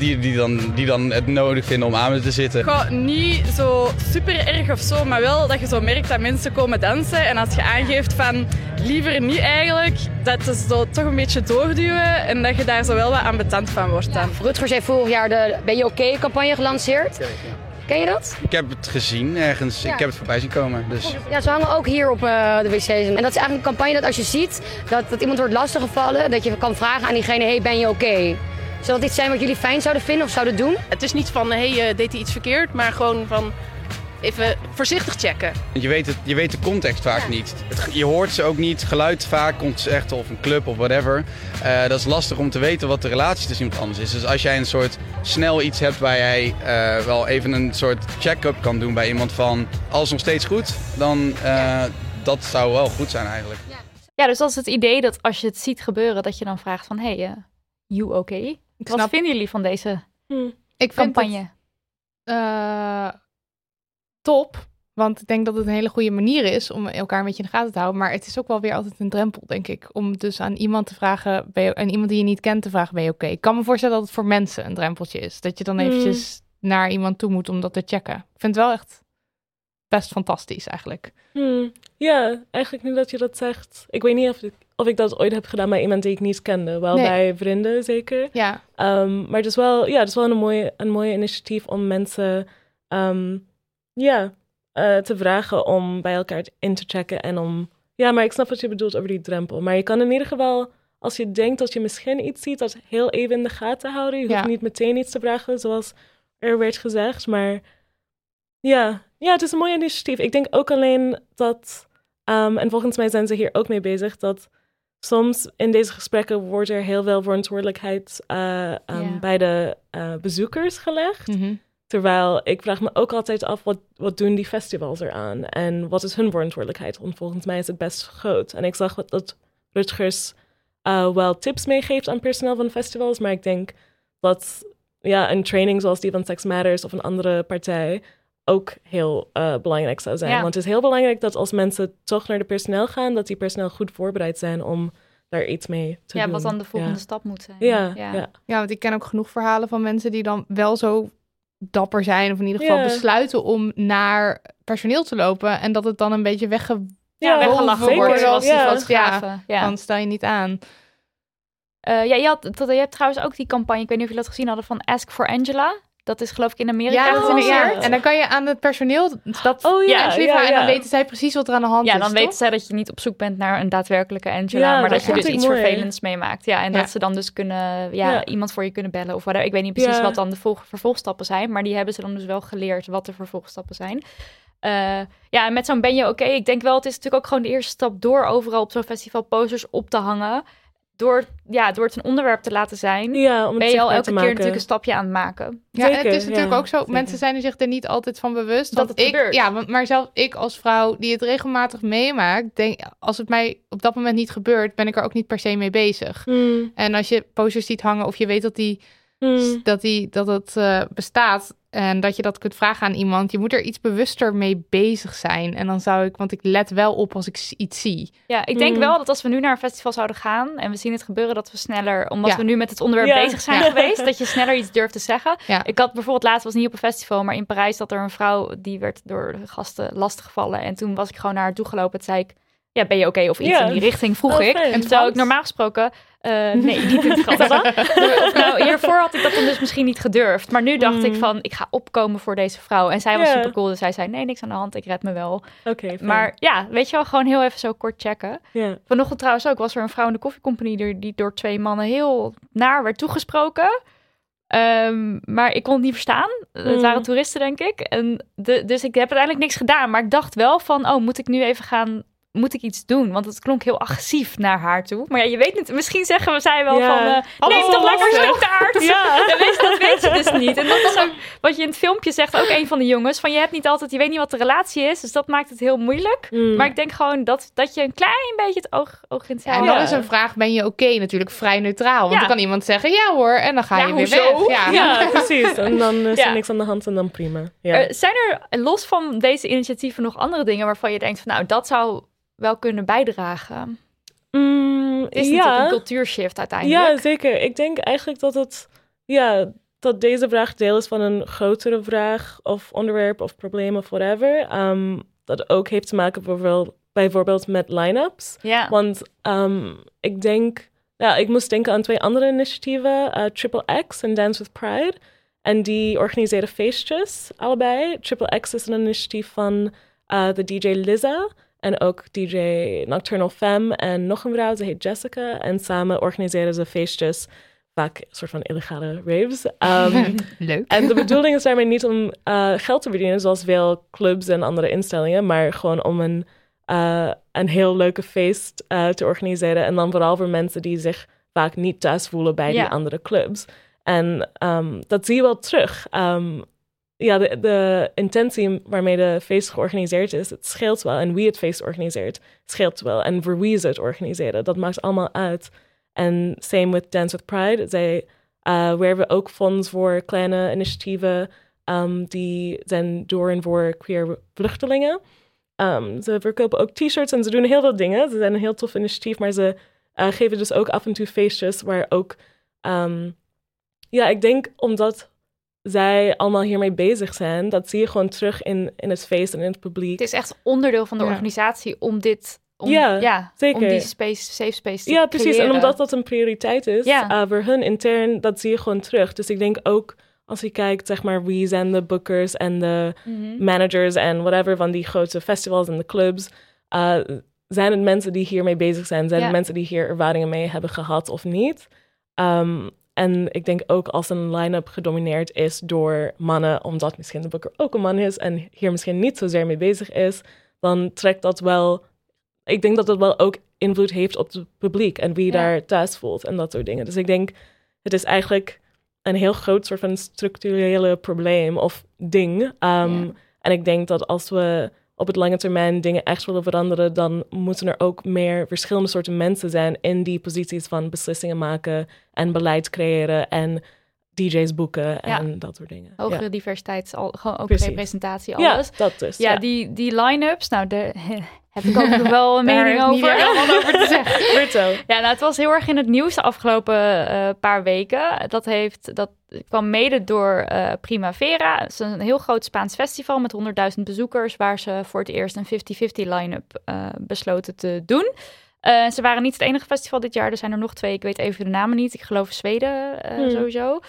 die dan het nodig vinden om aan me te zitten. Goh, niet zo super erg of zo, maar wel dat je zo merkt dat mensen komen dansen. En als je aangeeft van liever niet eigenlijk, dat is zo toch een beetje doorduwen. En dat je daar zo wel wat ambetant van wordt dan. Rutgers heeft vorig jaar de Ben je oké campagne gelanceerd. Ken je dat? Ik heb het gezien ergens. Ja. Ik heb het voorbij zien komen. Dus. Ja, ze hangen ook hier op de wc's. En dat is eigenlijk een campagne dat als je ziet dat iemand wordt lastiggevallen, dat je kan vragen aan diegene, hey, ben je oké? Zou dat iets zijn wat jullie fijn zouden vinden of zouden doen? Het is niet van, deed hij iets verkeerd, maar gewoon van, even voorzichtig checken. Je weet de context vaak niet. Je hoort ze ook niet. Geluid vaak, concert of een club of whatever. Dat is lastig om te weten wat de relatie tussen iemand anders is. Dus als jij een soort snel iets hebt waar jij wel even een soort check-up kan doen bij iemand van... alles nog steeds goed, dan dat zou wel goed zijn eigenlijk. Ja, dus dat is het idee dat als je het ziet gebeuren, dat je dan vraagt van... hey, you okay? Wat vinden jullie van deze campagne? Top, want ik denk dat het een hele goede manier is om elkaar een beetje in de gaten te houden. Maar het is ook wel weer altijd een drempel, denk ik. Om dus aan iemand te vragen, aan iemand die je niet kent te vragen, ben je oké? Ik kan me voorstellen dat het voor mensen een drempeltje is. Dat je dan eventjes naar iemand toe moet om dat te checken. Ik vind het wel echt best fantastisch eigenlijk. Ja, eigenlijk nu dat je dat zegt. Ik weet niet of ik dat ooit heb gedaan bij iemand die ik niet kende. Wel bij vrienden zeker. Ja. Maar het is wel een mooie initiatief om mensen te vragen om bij elkaar in te checken. En om... Ja, maar ik snap wat je bedoelt over die drempel. Maar je kan in ieder geval, als je denkt dat je misschien iets ziet, dat heel even in de gaten houden. Je hoeft niet meteen iets te vragen, zoals er werd gezegd. Maar ja, het is een mooi initiatief. Ik denk ook alleen dat... en volgens mij zijn ze hier ook mee bezig, dat soms in deze gesprekken wordt er heel veel verantwoordelijkheid bij de bezoekers gelegd. Terwijl ik vraag me ook altijd af, wat doen die festivals eraan? En wat is hun verantwoordelijkheid? Want volgens mij is het best groot. En ik zag dat Rutgers wel tips meegeeft aan personeel van festivals, maar ik denk dat een training zoals die van Sex Matters of een andere partij ook heel belangrijk zou zijn. Want het is heel belangrijk dat als mensen toch naar de personeel gaan, dat die personeel goed voorbereid zijn om daar iets mee te doen. Ja, wat dan de volgende stap moet zijn. Ja, want ik ken ook genoeg verhalen van mensen die dan wel zo dapper zijn, of in ieder geval besluiten om naar personeel te lopen en dat het dan een beetje weggelachen wordt als die fotografen. Dan stel je niet aan. Je hebt trouwens ook die campagne, ik weet niet of jullie dat gezien hadden, van Ask for Angela. Dat is geloof ik in Amerika gelanceerd. En dan kan je aan het personeel en dan weten zij precies wat er aan de hand is. Ja, dan weten zij dat je niet op zoek bent naar een daadwerkelijke Angela, maar dat je dus iets vervelends meemaakt. Ja, en dat ze dan dus kunnen, iemand voor je kunnen bellen of whatever. Ik weet niet precies wat dan de vervolgstappen zijn, maar die hebben ze dan dus wel geleerd wat de vervolgstappen zijn. En met zo'n ben je oké. Ik denk wel, het is natuurlijk ook gewoon de eerste stap door overal op zo'n festival posters op te hangen. Door het een onderwerp te laten zijn, ben je al elke keer natuurlijk een stapje aan het maken. Ja, zeker, het is natuurlijk ook zo, mensen zijn er zich er niet altijd van bewust. Dat het gebeurt. Maar zelfs ik als vrouw die het regelmatig meemaakt, denk, als het mij op dat moment niet gebeurt, ben ik er ook niet per se mee bezig. En als je posters ziet hangen of je weet dat het bestaat en dat je dat kunt vragen aan iemand, je moet er iets bewuster mee bezig zijn. En dan want ik let wel op als ik iets zie. Ja, ik denk wel dat als we nu naar een festival zouden gaan en we zien het gebeuren, dat we sneller, omdat we nu met het onderwerp bezig zijn geweest, dat je sneller iets durft te zeggen. Ja. Ik had bijvoorbeeld laatst, was niet op een festival, maar in Parijs dat er een vrouw, die werd door de gasten lastiggevallen. En toen was ik gewoon naar haar toe gelopen en zei ik, ben je oké? Of iets in die richting vroeg ik. En terwijl ik normaal gesproken... nee, niet in het Frans. Hiervoor had ik dat dan dus misschien niet gedurfd. Maar nu dacht ik van, ik ga opkomen voor deze vrouw. En zij was super cool. Dus zij zei, nee, niks aan de hand. Ik red me wel. Maar weet je wel, gewoon heel even zo kort checken. Vanochtend trouwens ook was er een vrouw in de koffiecompagnie die door 2 mannen heel naar werd toegesproken. Maar ik kon het niet verstaan. Het waren toeristen, denk ik. En dus ik heb uiteindelijk niks gedaan. Maar ik dacht wel van, moet ik nu even moet ik iets doen? Want het klonk heel agressief naar haar toe. Maar je weet niet, misschien zeggen zij wel van... neem toch lekker zo'n taart! Dat weet je dus niet. En dat is ook wat je in het filmpje zegt, ook een van de jongens. Van je weet niet wat de relatie is. Dus dat maakt het heel moeilijk. Maar ik denk gewoon dat je een klein beetje het oog in het zeil. En dan is een vraag, ben je oké? Natuurlijk vrij neutraal. Want dan kan iemand zeggen, ja hoor. En dan ga je weer weg. Ja, precies. En dan is er niks aan de hand en dan prima. Zijn er los van deze initiatieven nog andere dingen waarvan je denkt van, dat zou wel kunnen bijdragen? Het is natuurlijk een cultuurshift uiteindelijk. Ja, zeker. Ik denk eigenlijk dat deze vraag deel is van een grotere vraag of onderwerp of probleem of whatever. Dat ook heeft te maken bijvoorbeeld met line-ups. Ja. Want ik moest denken aan 2 andere initiatieven, Triple X en Dance with Pride. En die organiseren feestjes, allebei. Triple X is een initiatief van de DJ Lizza. En ook DJ Nocturnal Femme en nog een vrouw, ze heet Jessica. En samen organiseren ze feestjes vaak een soort van illegale raves. Leuk. En de bedoeling is daarmee niet om geld te verdienen, zoals veel clubs en andere instellingen, maar gewoon om een heel leuke feest te organiseren. En dan vooral voor mensen die zich vaak niet thuis voelen bij die andere clubs. En dat zie je wel terug. De intentie waarmee de feest georganiseerd is, het scheelt wel. En wie het feest organiseert, scheelt wel. En voor wie ze het organiseren, dat maakt allemaal uit. En same with Dance with Pride. Zij werven ook fonds voor kleine initiatieven die zijn door en voor queer vluchtelingen. Ze verkopen ook t-shirts en ze doen heel veel dingen. Ze zijn een heel tof initiatief, maar ze geven dus ook af en toe feestjes waar ook... ik denk omdat zij allemaal hiermee bezig zijn, dat zie je gewoon terug in het feest en in het publiek. Het is echt onderdeel van de organisatie om dit... zeker. Om die safe space te creëren. Ja, precies. En omdat dat een prioriteit is voor hun intern, dat zie je gewoon terug. Dus ik denk ook, als je kijkt, zeg maar, wie zijn de bookers en de managers en whatever van die grote festivals en de clubs, zijn het mensen die hiermee bezig zijn? Zijn het mensen die hier ervaringen mee hebben gehad of niet? En ik denk ook als een line-up gedomineerd is door mannen, omdat misschien de booker ook een man is en hier misschien niet zozeer mee bezig is, dan trekt dat wel... Ik denk dat dat wel ook invloed heeft op het publiek en wie daar thuis voelt en dat soort dingen. Dus ik denk, het is eigenlijk een heel groot soort van structurele probleem of ding. En ik denk dat als we op het lange termijn dingen echt willen veranderen, dan moeten er ook meer verschillende soorten mensen zijn in die posities van beslissingen maken en beleid creëren en DJ's boeken en dat soort dingen. Hogere diversiteit, gewoon ook representatie, alles. Ja, dat dus. Ja, die line-ups, nou, daar heb ik ook nog wel een mening over. Over te zeggen. Vertel. Ja, nou, het was heel erg in het nieuws de afgelopen paar weken. Dat kwam mede door Primavera. Het is een heel groot Spaans festival met 100.000 bezoekers, waar ze voor het eerst een 50-50 line-up besloten te doen. Ze waren niet het enige festival dit jaar. Er zijn er nog 2. Ik weet even de namen niet. Ik geloof Zweden sowieso.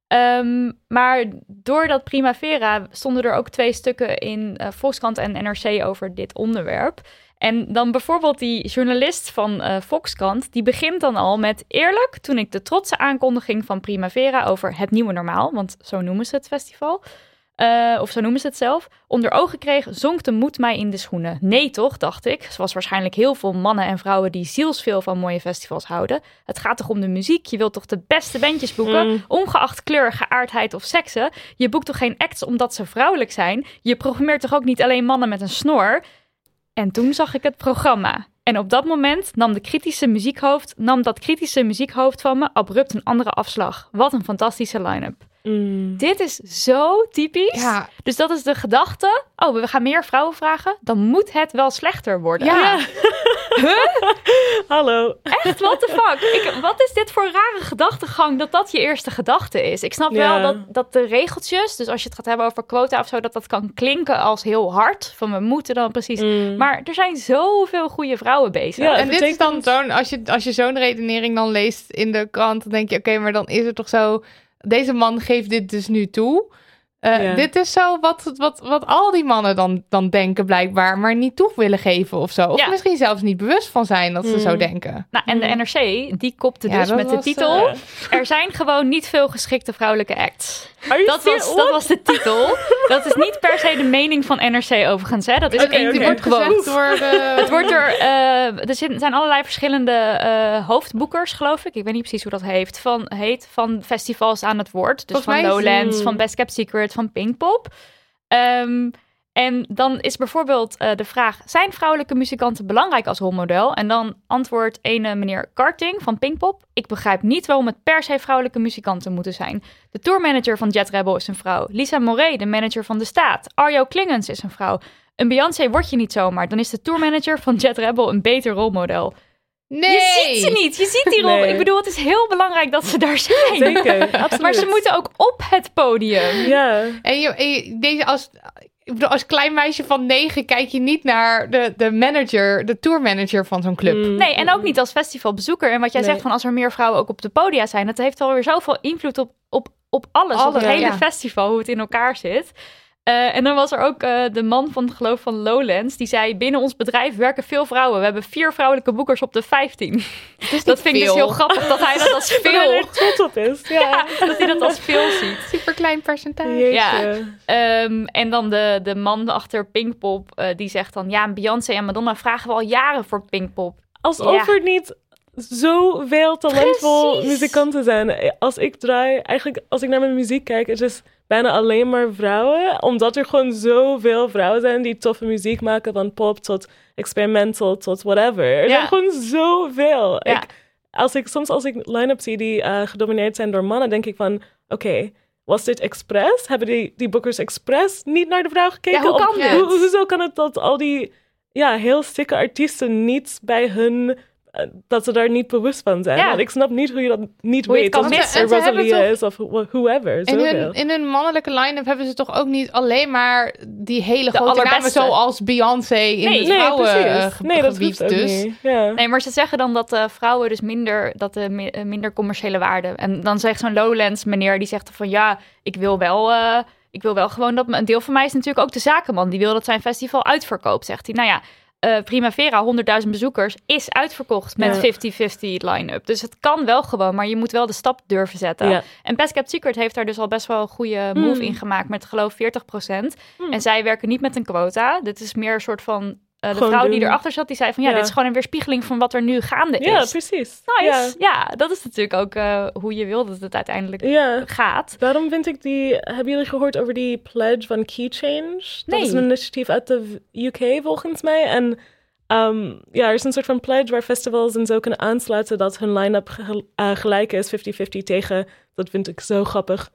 Maar door dat Primavera stonden er ook 2 stukken in Volkskrant en NRC over dit onderwerp. En dan bijvoorbeeld die journalist van Volkskrant, die begint dan al met: eerlijk, toen ik de trotse aankondiging van Primavera over het nieuwe normaal, want zo noemen ze het festival, of zo noemen ze het zelf, onder ogen kreeg, zonk de moed mij in de schoenen. Nee toch, dacht ik. Zoals waarschijnlijk heel veel mannen en vrouwen die zielsveel van mooie festivals houden. Het gaat toch om de muziek? Je wilt toch de beste bandjes boeken? Ongeacht kleur, geaardheid of seksen? Je boekt toch geen acts omdat ze vrouwelijk zijn? Je programmeert toch ook niet alleen mannen met een snor? En toen zag ik het programma. En op dat moment nam dat kritische muziekhoofd van me abrupt een andere afslag. Wat een fantastische line-up. Dit is zo typisch. Ja. Dus dat is de gedachte. Oh, we gaan meer vrouwen vragen. Dan moet het wel slechter worden. Ja. Hallo. Echt, what the fuck? Wat is dit voor rare gedachtegang dat je eerste gedachte is? Ik snap wel dat de regeltjes, dus als je het gaat hebben over quota of zo, dat kan klinken als heel hard. Van we moeten dan precies. Maar er zijn zoveel goede vrouwen bezig. Ja, en dit is dan zo'n, als je zo'n redenering dan leest in de krant, dan denk je, oké, maar dan is het toch zo, deze man geeft dit dus nu toe. Dit is zo wat al die mannen dan denken blijkbaar, maar niet toe willen geven of zo. Of misschien zelfs niet bewust van zijn dat ze zo denken. Nou, en de NRC, die kopte dus met de titel: er zijn gewoon niet veel geschikte vrouwelijke acts. Dat was de titel. Dat is niet per se de mening van NRC overigens. Hè. Dat is één wordt quote. Het wordt er zijn allerlei verschillende hoofdboekers, geloof ik. Ik weet niet precies hoe dat heet. Van festivals aan het woord. Dus van Lowlands, van Best Kept Secret, van Pinkpop. En dan is bijvoorbeeld de vraag: zijn vrouwelijke muzikanten belangrijk als rolmodel? En dan antwoordt ene meneer Karting van Pinkpop: ik begrijp niet waarom het per se vrouwelijke muzikanten moeten zijn. De tourmanager van Jet Rebel is een vrouw. Lisa Moret, de manager van De Staat. Arjo Klingens is een vrouw. Een Beyoncé word je niet zomaar. Dan is de tourmanager van Jet Rebel een beter rolmodel. Nee! Je ziet ze niet. Je ziet die rol. Ik bedoel, het is heel belangrijk dat ze daar zijn. Zeker, absoluut. Maar ze moeten ook op het podium. Ja. En als klein meisje van 9 kijk je niet naar de tourmanager van zo'n club. Nee, en ook niet als festivalbezoeker. En wat jij zegt van als er meer vrouwen ook op de podia zijn, dat heeft alweer zoveel invloed op alles. Op het hele festival, hoe het in elkaar zit. En dan was er ook de man van het geloof van Lowlands. Die zei, binnen ons bedrijf werken veel vrouwen. We hebben 4 vrouwelijke boekers op de 15 Dat vind ik dus heel grappig dat hij dat als veel... Dat hij er trots op is. Ja. Dat hij dat als veel ziet. Superklein percentage. Ja. En dan de man achter Pinkpop, die zegt dan... Ja, Beyoncé en Madonna vragen we al jaren voor Pinkpop. Alsof er niet zoveel talentvol muzikanten zijn. Als ik naar mijn muziek kijk, het is bijna alleen maar vrouwen. Omdat er gewoon zoveel vrouwen zijn die toffe muziek maken. Van pop tot experimental tot whatever. Er zijn gewoon zoveel. Ja. Als ik line-up zie die gedomineerd zijn door mannen, denk ik van... Oké, was dit expres? Hebben die bookers expres niet naar de vrouw gekeken? Ja, hoe kan dit? Hoezo kan het dat al die heel stikke artiesten niet bij hun... dat ze daar niet bewust van zijn. Want ik snap niet hoe je dat niet weet. Als er Rosalia is of whoever. In hun mannelijke line-up hebben ze toch ook niet alleen maar die hele grote namen zoals Beyoncé in het vrouwengebied. Nee, maar ze zeggen dan dat vrouwen dus minder commerciële waarde. En dan zegt zo'n Lowlands meneer, die zegt van ja, ik wil wel gewoon dat... Een deel van mij is natuurlijk ook de zakenman. Die wil dat zijn festival uitverkoopt, zegt hij. Nou ja, Primavera, 100.000 bezoekers, is uitverkocht met 50-50 line-up. Dus het kan wel gewoon, maar je moet wel de stap durven zetten. Ja. En Best Kept Secret heeft daar dus al best wel een goede move in gemaakt met geloof 40%. En zij werken niet met een quota. Dit is meer een soort van... de vrouw die erachter zat, die zei van... dit is gewoon een weerspiegeling van wat er nu gaande is. Ja, precies. Nice. Ja, dat is natuurlijk ook hoe je wil dat het uiteindelijk gaat. Daarom vind ik hebben jullie gehoord over die pledge van Key Change? Dat is een initiatief uit de UK volgens mij. En er is een soort van pledge waar festivals en zo kunnen aansluiten... dat hun line-up gelijk is, 50-50 tegen... dat vind ik zo grappig,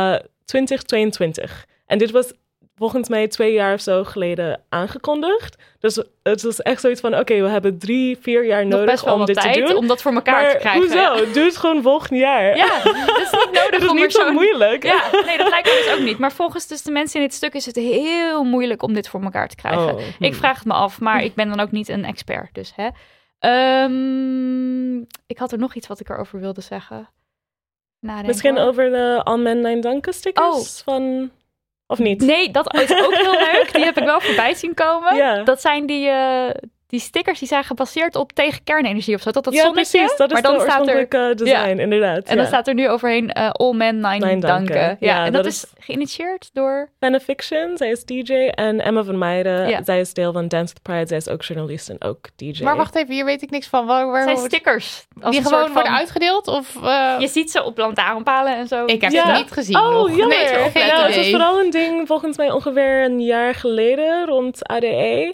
2022. En dit was... volgens mij 2 jaar of zo geleden aangekondigd. Dus het is echt zoiets van... oké, we hebben 3-4 jaar nodig om dit te doen. Om dat voor elkaar te krijgen. Hoezo? Doe het gewoon volgend jaar. Ja, dat is niet nodig. Het is niet zo moeilijk. Ja, nee, dat lijkt me dus ook niet. Maar volgens dus de mensen in dit stuk is het heel moeilijk om dit voor elkaar te krijgen. Ik vraag het me af, maar ik ben dan ook niet een expert. Dus hè. Ik had er nog iets wat ik erover wilde zeggen. Misschien over de All Men Nine Danken stickers van... Of niet? Nee, dat is ook heel leuk. Die heb ik wel voorbij zien komen. Ja. Dat zijn die stickers die zijn gebaseerd op tegen kernenergie of zo. Dat zonnetje. Precies. Dat is de oorspronkelijke design, inderdaad. En dan staat er nu overheen All Men Nine Danken. Ja, en dat is geïnitieerd door... Fanafiction, zij is DJ. En Emma van Meijden, zij is deel van Dance with Pride. Zij is ook journalist en ook DJ. Maar wacht even, hier weet ik niks van. Waar zijn stickers. Die gewoon worden uitgedeeld? Of, Je ziet ze op lantaarnpalen en zo. Ik heb ze niet gezien. Oh, jammer. Nee, het was vooral een ding volgens mij ongeveer een jaar geleden rond ADE.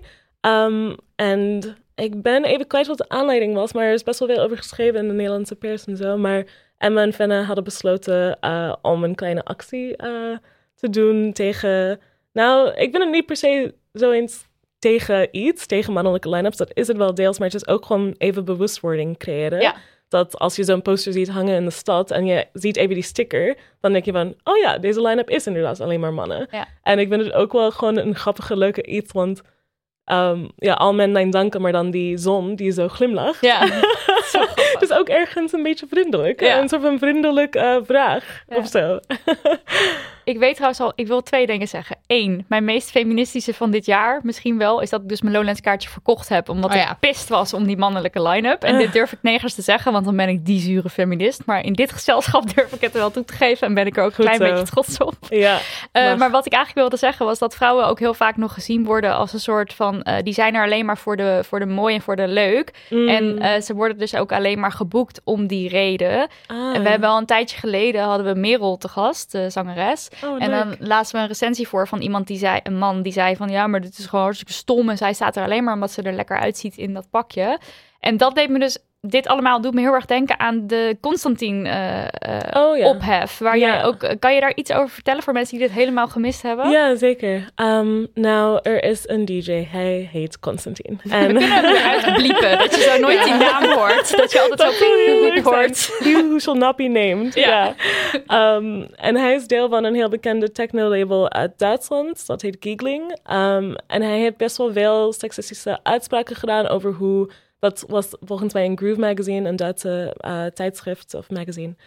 En ik ben even kwijt wat de aanleiding was, maar er is best wel veel over geschreven in de Nederlandse pers en zo. Maar Emma en Fenne hadden besloten om een kleine actie te doen tegen... Nou, ik ben het niet per se zo eens tegen mannelijke line-ups. Dat is het wel deels, maar het is ook gewoon even bewustwording creëren. Ja. Dat als je zo'n poster ziet hangen in de stad en je ziet even die sticker, dan denk je van, oh ja, deze line-up is inderdaad alleen maar mannen. Ja. En ik vind het ook wel gewoon een grappige, leuke iets, want... All Men Nine Danken, maar dan die zon die zo glimlacht. Ja, dus ook ergens een beetje vriendelijk. Ja. Een soort van vriendelijke vraag of zo. Ik weet trouwens al, ik wil 2 dingen zeggen. 1, mijn meest feministische van dit jaar misschien wel, is dat ik dus mijn Lowlands kaartje verkocht heb, omdat ik pist was om die mannelijke line-up. En dit durf ik nergens te zeggen, want dan ben ik die zure feminist. Maar in dit gezelschap durf ik het er wel toe te geven en ben ik er ook een klein beetje trots op. Ja, maar wat ik eigenlijk wilde zeggen was dat vrouwen ook heel vaak nog gezien worden als een soort van, die zijn er alleen maar voor de mooi en voor de leuk. En ze worden dus ook alleen maar geboekt om die reden. En we hebben al een tijdje geleden, hadden we Merel te gast, de zangeres. Oh, en dan lazen we een recensie voor van iemand een man die zei van ja, maar dit is gewoon hartstikke stom en zij staat er alleen maar omdat ze er lekker uitziet in dat pakje. En dat deed me dus, dit allemaal doet me heel erg denken aan de Constantine ophef. Waar jij ook, kan je daar iets over vertellen voor mensen die dit helemaal gemist hebben? Ja, zeker. Nou, er is een DJ, hij heet Constantine. En... We kunnen hem eruit bliepen, dat je zo nooit die naam hoort. Dat je altijd zo hoort. He who shall not be named. Ja. En hij is deel van een heel bekende techno-label uit Duitsland. Dat heet Giggling. En hij heeft best wel veel seksistische uitspraken gedaan over hoe... Dat was volgens mij een Groove Magazine, een Duitse tijdschrift of magazine.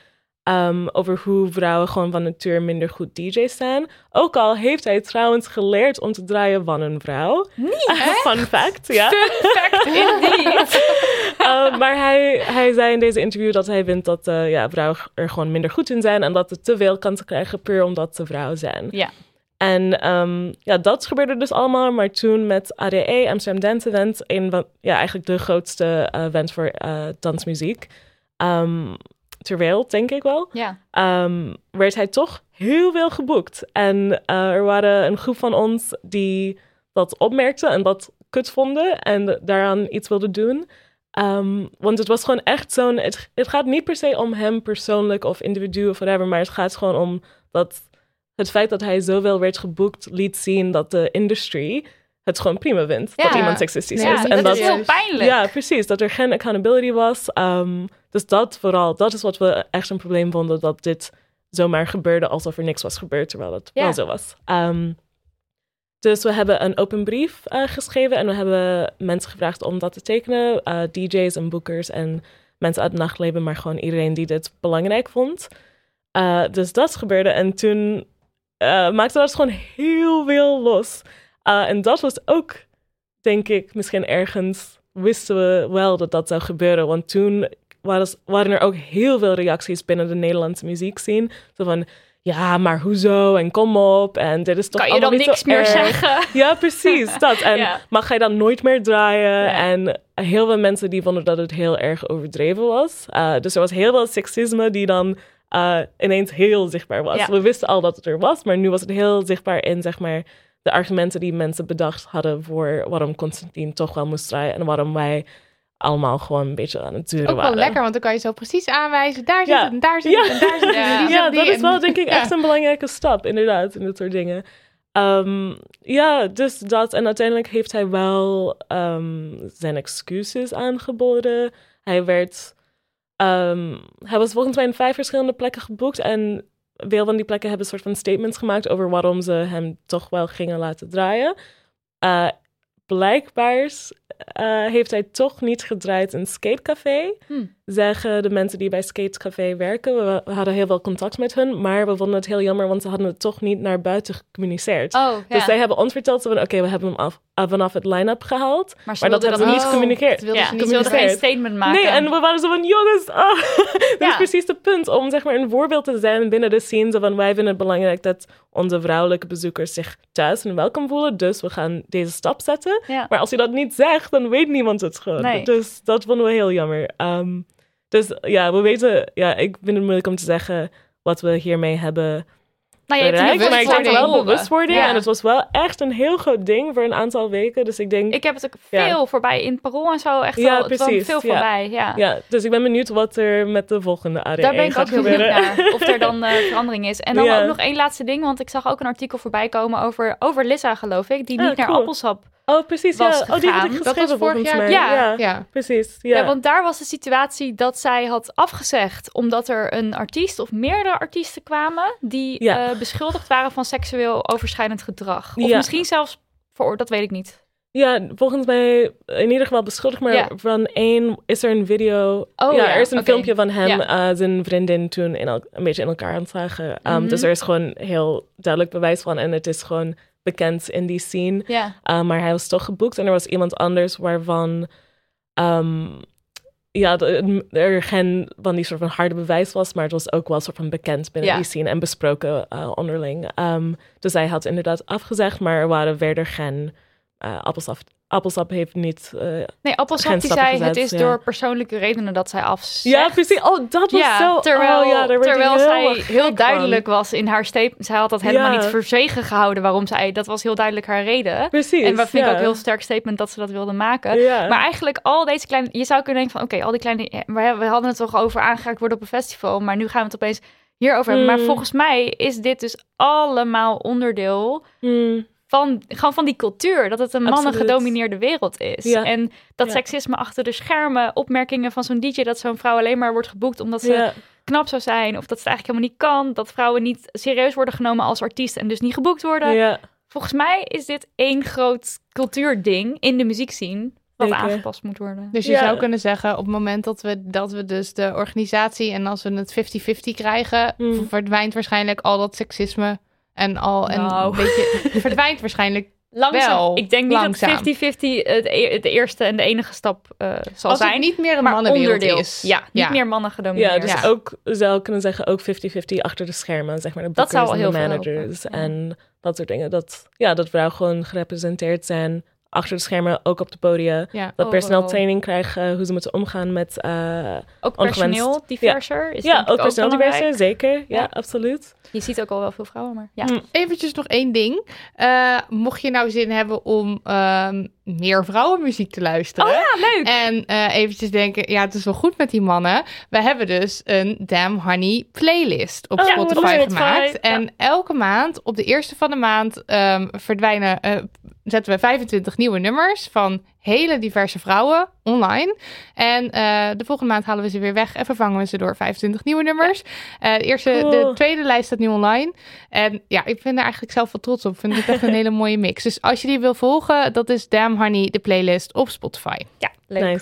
Over hoe vrouwen gewoon van nature minder goed DJ's zijn. Ook al heeft hij trouwens geleerd om te draaien van een vrouw. Niet, Fun fact, ja. Fun fact, indeed. Maar hij zei in deze interview dat hij vindt dat vrouwen er gewoon minder goed in zijn. En dat ze te veel kansen krijgen puur omdat ze vrouw zijn. Ja. En dat gebeurde dus allemaal. Maar toen met ADE, Amsterdam Dance Event, een van eigenlijk de grootste event voor dansmuziek. Ter wereld, denk ik wel. Ja. Werd hij toch heel veel geboekt. En er waren een groep van ons die dat opmerkten en dat kut vonden en daaraan iets wilden doen. Want het was gewoon echt zo'n... Het gaat niet per se om hem persoonlijk of individu of whatever, maar het gaat gewoon om dat het feit dat hij zoveel werd geboekt liet zien dat de industry het gewoon prima vindt dat iemand seksistisch is. En dat is heel pijnlijk. Ja, precies. Dat er geen accountability was. Dus dat is wat we echt een probleem vonden, dat dit zomaar gebeurde alsof er niks was gebeurd, terwijl het wel zo was. Dus we hebben een open brief geschreven en we hebben mensen gevraagd om dat te tekenen. DJ's en boekers en mensen uit het nachtleven, maar gewoon iedereen die dit belangrijk vond. Dus dat gebeurde en toen maakte dat gewoon heel veel los. En dat was ook, denk ik, misschien ergens wisten we wel dat dat zou gebeuren. Want toen waren er ook heel veel reacties binnen de Nederlandse muziekscene. Zo van, ja, maar hoezo? En kom op. En dit is toch kan je dan niks meer zeggen? Ja, precies. Dat. En mag jij dan nooit meer draaien? Ja. En heel veel mensen die vonden dat het heel erg overdreven was. Dus er was heel veel seksisme die dan ineens heel zichtbaar was. Ja. We wisten al dat het er was, maar nu was het heel zichtbaar in, zeg maar, de argumenten die mensen bedacht hadden voor waarom Constantine toch wel moest draaien en waarom wij allemaal gewoon een beetje aan het duren waren. Ook wel lekker, want dan kan je zo precies aanwijzen. Daar zit het en daar zit het en daar zit het. Ja, dat is wel denk ik echt een belangrijke stap, inderdaad, in dit soort dingen. Dus dat. En uiteindelijk heeft hij wel zijn excuses aangeboden. Hij was volgens mij in 5 verschillende plekken geboekt en veel van die plekken hebben een soort van statements gemaakt over waarom ze hem toch wel gingen laten draaien. Blijkbaar heeft hij toch niet gedraaid in Skatecafé. Zeggen de mensen die bij Skatecafé werken. We hadden heel veel contact met hun, maar we vonden het heel jammer, want ze hadden het toch niet naar buiten gecommuniceerd. Dus zij hebben ons verteld, we hebben hem vanaf het line-up gehaald, maar dat hebben ze niet gecommuniceerd. Ze wilden geen statement maken. Nee, en we waren zo van, jongens, dat is precies het punt, om zeg maar een voorbeeld te zijn binnen de scene. Zo van, wij vinden het belangrijk dat onze vrouwelijke bezoekers zich thuis en welkom voelen, dus we gaan deze stap zetten. Ja. Maar als je dat niet zegt, dan weet niemand het gewoon. Nee. Dus dat vonden we heel jammer. Dus ja, we weten... Ja, ik vind het moeilijk om te zeggen wat we hiermee hebben bereikt. Maar ik denk wel bewustwording. Ja. En het was wel echt een heel groot ding voor een aantal weken. Dus ik denk... Ik heb het ook veel voorbij in Parool en zo. Echt wel, veel voorbij. Ja, dus ik ben benieuwd wat er met de volgende ADE Daar ben ik ook gebeuren. benieuwd naar. Of er dan verandering is. En dan ook nog één laatste ding. Want ik zag ook een artikel voorbij komen over Lissa, geloof ik. Die niet naar Appelsap precies, was gegaan. Die had ik geschreven, dat was vorig jaar. Ja, precies. Ja, want daar was de situatie dat zij had afgezegd omdat er een artiest of meerdere artiesten kwamen die beschuldigd waren van seksueel overschrijdend gedrag. Of misschien zelfs veroordeeld, dat weet ik niet. Ja, volgens mij in ieder geval beschuldigd, maar van één is er een video. Er is een filmpje van hem, zijn vriendin toen een beetje in elkaar aan het zagen. Dus er is gewoon heel duidelijk bewijs van en het is gewoon bekend in die scene. Maar hij was toch geboekt en er was iemand anders waarvan er geen van die soort van harde bewijs was, maar het was ook wel soort van bekend binnen die scene en besproken onderling. Dus hij had inderdaad afgezegd, maar er waren verder geen Appelsap heeft niet Appelsap die zei het is door persoonlijke redenen dat zij afzegt. Ja, precies. Dat was zo... Terwijl zij heel duidelijk was in haar statement. Zij had dat helemaal niet verzegen gehouden waarom zij... Dat was heel duidelijk haar reden. Precies, en dat vind ik ook een heel sterk statement dat ze dat wilde maken. Ja. Maar eigenlijk al deze kleine... Je zou kunnen denken van al die kleine... We hadden het toch over aangeraakt worden op een festival, maar nu gaan we het opeens hierover hebben. Maar volgens mij is dit dus allemaal onderdeel... Van die cultuur, dat het een mannen-gedomineerde wereld is. Ja. En dat seksisme achter de schermen, opmerkingen van zo'n DJ... dat zo'n vrouw alleen maar wordt geboekt omdat ze knap zou zijn... of dat ze het eigenlijk helemaal niet kan... dat vrouwen niet serieus worden genomen als artiest... en dus niet geboekt worden. Ja. Volgens mij is dit één groot cultuurding in de muziekscene... wat aangepast moet worden. Dus je zou kunnen zeggen, op het moment dat we dus de organisatie en als we het 50-50 krijgen, verdwijnt waarschijnlijk al dat seksisme en al een beetje verdwijnt waarschijnlijk langzaam. Wel, ik denk niet dat 50-50 de eerste en de enige stap zal als zijn. Het niet meer een mannenwereld is. Ja, niet meer mannen gedomineerd. Ja, dus ook zou kunnen zeggen ook 50-50 achter de schermen, zeg maar de boekers en de managers en dat soort dingen. Dat vrouwen gewoon gerepresenteerd zijn achter de schermen, ook op de podia. Ja, dat personeel training krijgen, hoe ze moeten omgaan met ook personeel diverser. Is ook personeel diverser, zeker. Ja, absoluut. Je ziet ook al wel veel vrouwen, maar Eventjes nog één ding. Mocht je nou zin hebben om meer vrouwenmuziek te luisteren. Oh ja, leuk! En eventjes denken, het is wel goed met die mannen. We hebben dus een Damn Honey playlist op Spotify gemaakt. En elke maand, op de eerste van de maand, zetten we 25 nieuwe nummers van hele diverse vrouwen online. En de volgende maand halen we ze weer weg en vervangen we ze door 25 nieuwe nummers. De tweede lijst staat nu online. En ik ben er eigenlijk zelf wel trots op. Ik vind het echt een hele mooie mix. Dus als je die wil volgen, dat is Damn Honey, de playlist op Spotify. Ja, leuk. Nice.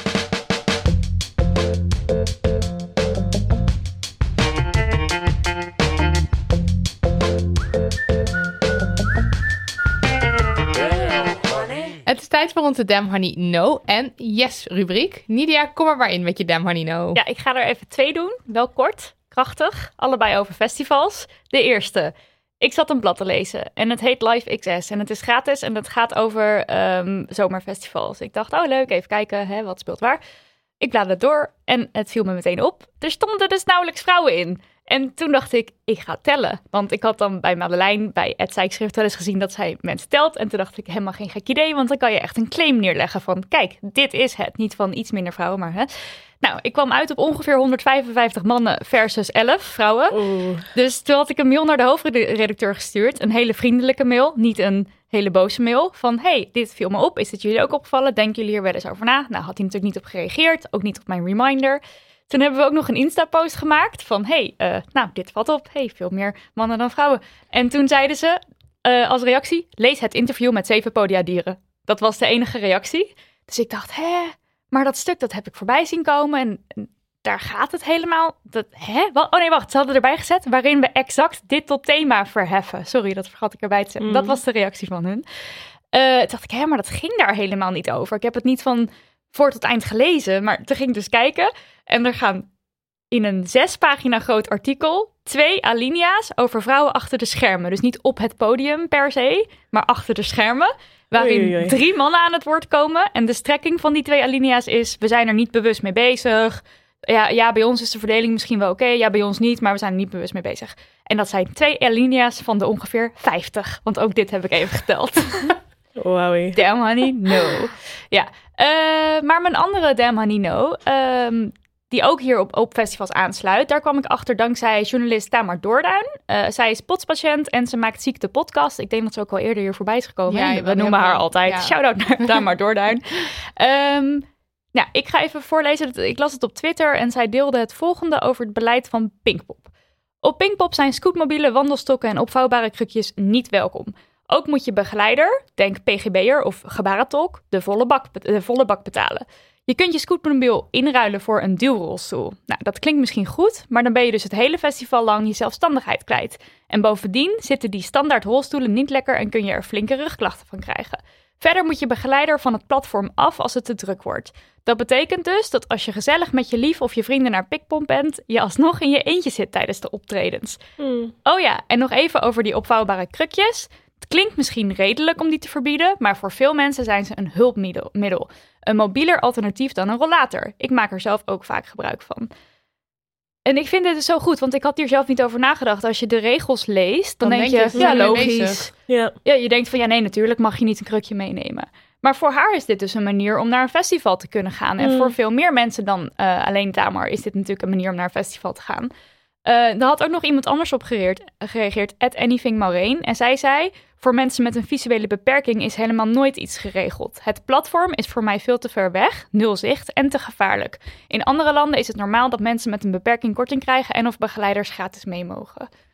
Het is tijd voor onze Damn Honey No en Yes rubriek. Nidia, kom er maar in met je Damn Honey No. Ja, ik ga er even 2 doen. Wel kort, krachtig. Allebei over festivals. De eerste. Ik zat een blad te lezen en het heet Live XS. En het is gratis en het gaat over zomerfestivals. Ik dacht, leuk, even kijken, wat speelt waar. Ik bladerde door en het viel me meteen op. Er stonden dus nauwelijks vrouwen in. En toen dacht ik ga tellen. Want ik had dan bij Madeleine, bij Ed Zijkschrift wel eens gezien dat zij mensen telt. En toen dacht ik, helemaal geen gek idee. Want dan kan je echt een claim neerleggen van, kijk, dit is het. Niet van iets minder vrouwen, maar Nou, ik kwam uit op ongeveer 155 mannen versus 11 vrouwen. Dus toen had ik een mail naar de hoofdredacteur gestuurd. Een hele vriendelijke mail, niet een hele boze mail. Van, dit viel me op. Is het jullie ook opgevallen? Denken jullie hier wel eens over na? Nou, had hij natuurlijk niet op gereageerd. Ook niet op mijn reminder. Toen hebben we ook nog een Insta-post gemaakt van, dit valt op. Veel meer mannen dan vrouwen. En toen zeiden ze als reactie, lees het interview met 7 podiadieren. Dat was de enige reactie. Dus ik dacht, maar dat stuk, dat heb ik voorbij zien komen. En daar gaat het helemaal. Wacht, ze hadden erbij gezet waarin we exact dit tot thema verheffen. Sorry, dat vergat ik erbij te zeggen. Dat was de reactie van hun. Toen dacht ik, maar dat ging daar helemaal niet over. Ik heb het niet van voor tot eind gelezen, maar toen ging ik dus kijken. En er gaan in een 6 pagina groot artikel 2 alinea's over vrouwen achter de schermen. Dus niet op het podium per se, maar achter de schermen. Waarin 3 mannen aan het woord komen. En de strekking van die 2 alinea's is, we zijn er niet bewust mee bezig. Ja, bij ons is de verdeling misschien wel oké. Ja, bij ons niet, maar we zijn er niet bewust mee bezig. En dat zijn 2 alinea's van de ongeveer 50. Want ook dit heb ik even geteld. Wowie. Damn honey, no. Ja, maar mijn andere Damn honey, no, die ook hier op festivals aansluit, daar kwam ik achter dankzij journalist Tamar Doorduin. Zij is POTS-patiënt en ze maakt Ziek de podcast. Ik denk dat ze ook al eerder hier voorbij is gekomen. Ja, we noemen haar altijd. Ja. Shout-out naar Tamar Doorduin. Ik ga even voorlezen. Ik las het op Twitter en zij deelde het volgende over het beleid van Pinkpop. Op Pinkpop zijn scootmobielen, wandelstokken en opvouwbare krukjes niet welkom. Ook moet je begeleider, denk PGB'er of gebarentolk, de volle bak betalen. Je kunt je scootmobiel inruilen voor een duwrolstoel. Nou, dat klinkt misschien goed, maar dan ben je dus het hele festival lang je zelfstandigheid kwijt. En bovendien zitten die standaard rolstoelen niet lekker en kun je er flinke rugklachten van krijgen. Verder moet je begeleider van het platform af als het te druk wordt. Dat betekent dus dat als je gezellig met je lief of je vrienden naar Pinkpop bent, je alsnog in je eentje zit tijdens de optredens. Oh ja, en nog even over die opvouwbare krukjes. Het klinkt misschien redelijk om die te verbieden, maar voor veel mensen zijn ze een hulpmiddel. Een mobieler alternatief dan een rollator. Ik maak er zelf ook vaak gebruik van. En ik vind dit dus zo goed, want ik had hier zelf niet over nagedacht. Als je de regels leest, dan denk je, ja, logisch. Ja, je denkt van, nee, natuurlijk mag je niet een krukje meenemen. Maar voor haar is dit dus een manier om naar een festival te kunnen gaan. En voor veel meer mensen dan alleen Tamar is dit natuurlijk een manier om naar een festival te gaan. Er had ook nog iemand anders op gereageerd, @anythingmaureen. En zij zei, voor mensen met een visuele beperking is helemaal nooit iets geregeld. Het platform is voor mij veel te ver weg, 0 zicht en te gevaarlijk. In andere landen is het normaal dat mensen met een beperking korting krijgen en of begeleiders gratis mee mogen.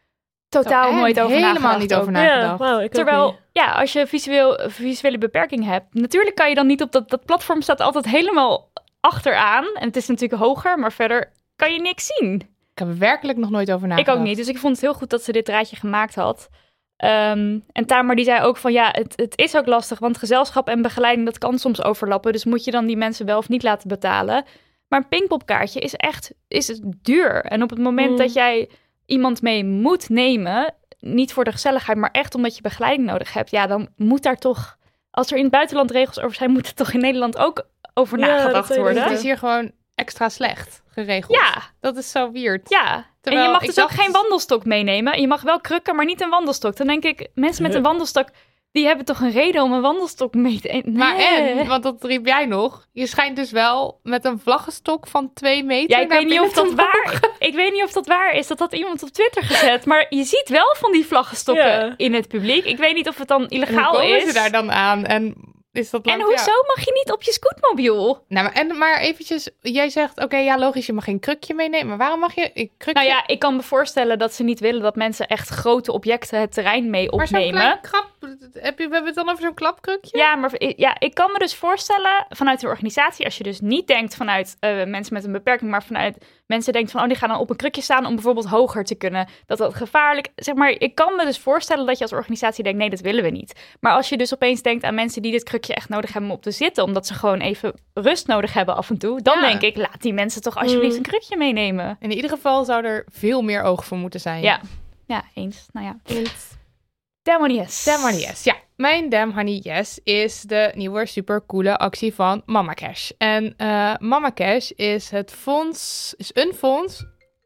totaal nooit over nagedacht. Helemaal niet over nagedacht. Ja, wow, Terwijl, als je visuele beperking hebt, natuurlijk kan je dan niet op dat platform staat altijd helemaal achteraan. En het is natuurlijk hoger, maar verder kan je niks zien. Ik heb er werkelijk nog nooit over nagedacht. Ik ook niet, dus ik vond het heel goed dat ze dit draadje gemaakt had. En Tamer die zei ook van het is ook lastig, want gezelschap en begeleiding dat kan soms overlappen. Dus moet je dan die mensen wel of niet laten betalen. Maar een Pinkpop-kaartje is duur. En op het moment dat jij iemand mee moet nemen, niet voor de gezelligheid, maar echt omdat je begeleiding nodig hebt, dan moet daar toch, als er in het buitenland regels over zijn, moet er toch in Nederland ook over nagedacht worden. Het is hier gewoon extra slecht geregeld. Ja. Dat is zo weird. Ja. Terwijl en je mag dus ook geen wandelstok meenemen. Je mag wel krukken, maar niet een wandelstok. Dan denk ik, mensen met een wandelstok, die hebben toch een reden om een wandelstok mee te nemen. Maar want dat riep jij nog, je schijnt dus wel met een vlaggenstok van 2 meter. Ja, ik weet niet of dat waar is. Dat had iemand op Twitter gezet. Maar je ziet wel van die vlaggenstokken in het publiek. Ik weet niet of het dan illegaal is. Hoe komen ze daar dan aan? En hoezo mag je niet op je scootmobiel? Nou, maar eventjes, jij zegt, oké, logisch, je mag geen krukje meenemen. Maar waarom mag je een krukje? Nou ja, ik kan me voorstellen dat ze niet willen dat mensen echt grote objecten het terrein mee opnemen. Maar zo'n we hebben het dan over zo'n klapkrukje? Ja, maar ik kan me dus voorstellen vanuit de organisatie, als je dus niet denkt vanuit mensen met een beperking, maar vanuit mensen denkt van, die gaan dan op een krukje staan om bijvoorbeeld hoger te kunnen. Dat gevaarlijk, zeg maar, ik kan me dus voorstellen dat je als organisatie denkt, nee, dat willen we niet. Maar als je dus opeens denkt aan mensen die dit krukje echt nodig hebben om op te zitten, omdat ze gewoon even rust nodig hebben af en toe, dan denk ik, laat die mensen toch alsjeblieft een krukje meenemen. In ieder geval zou er veel meer oog voor moeten zijn. Ja, eens. Nou ja. Damn honey yes. Damn honey yes. Ja, mijn Damn honey yes is de nieuwe supercoole actie van Mama Cash. En Mama Cash is een fonds.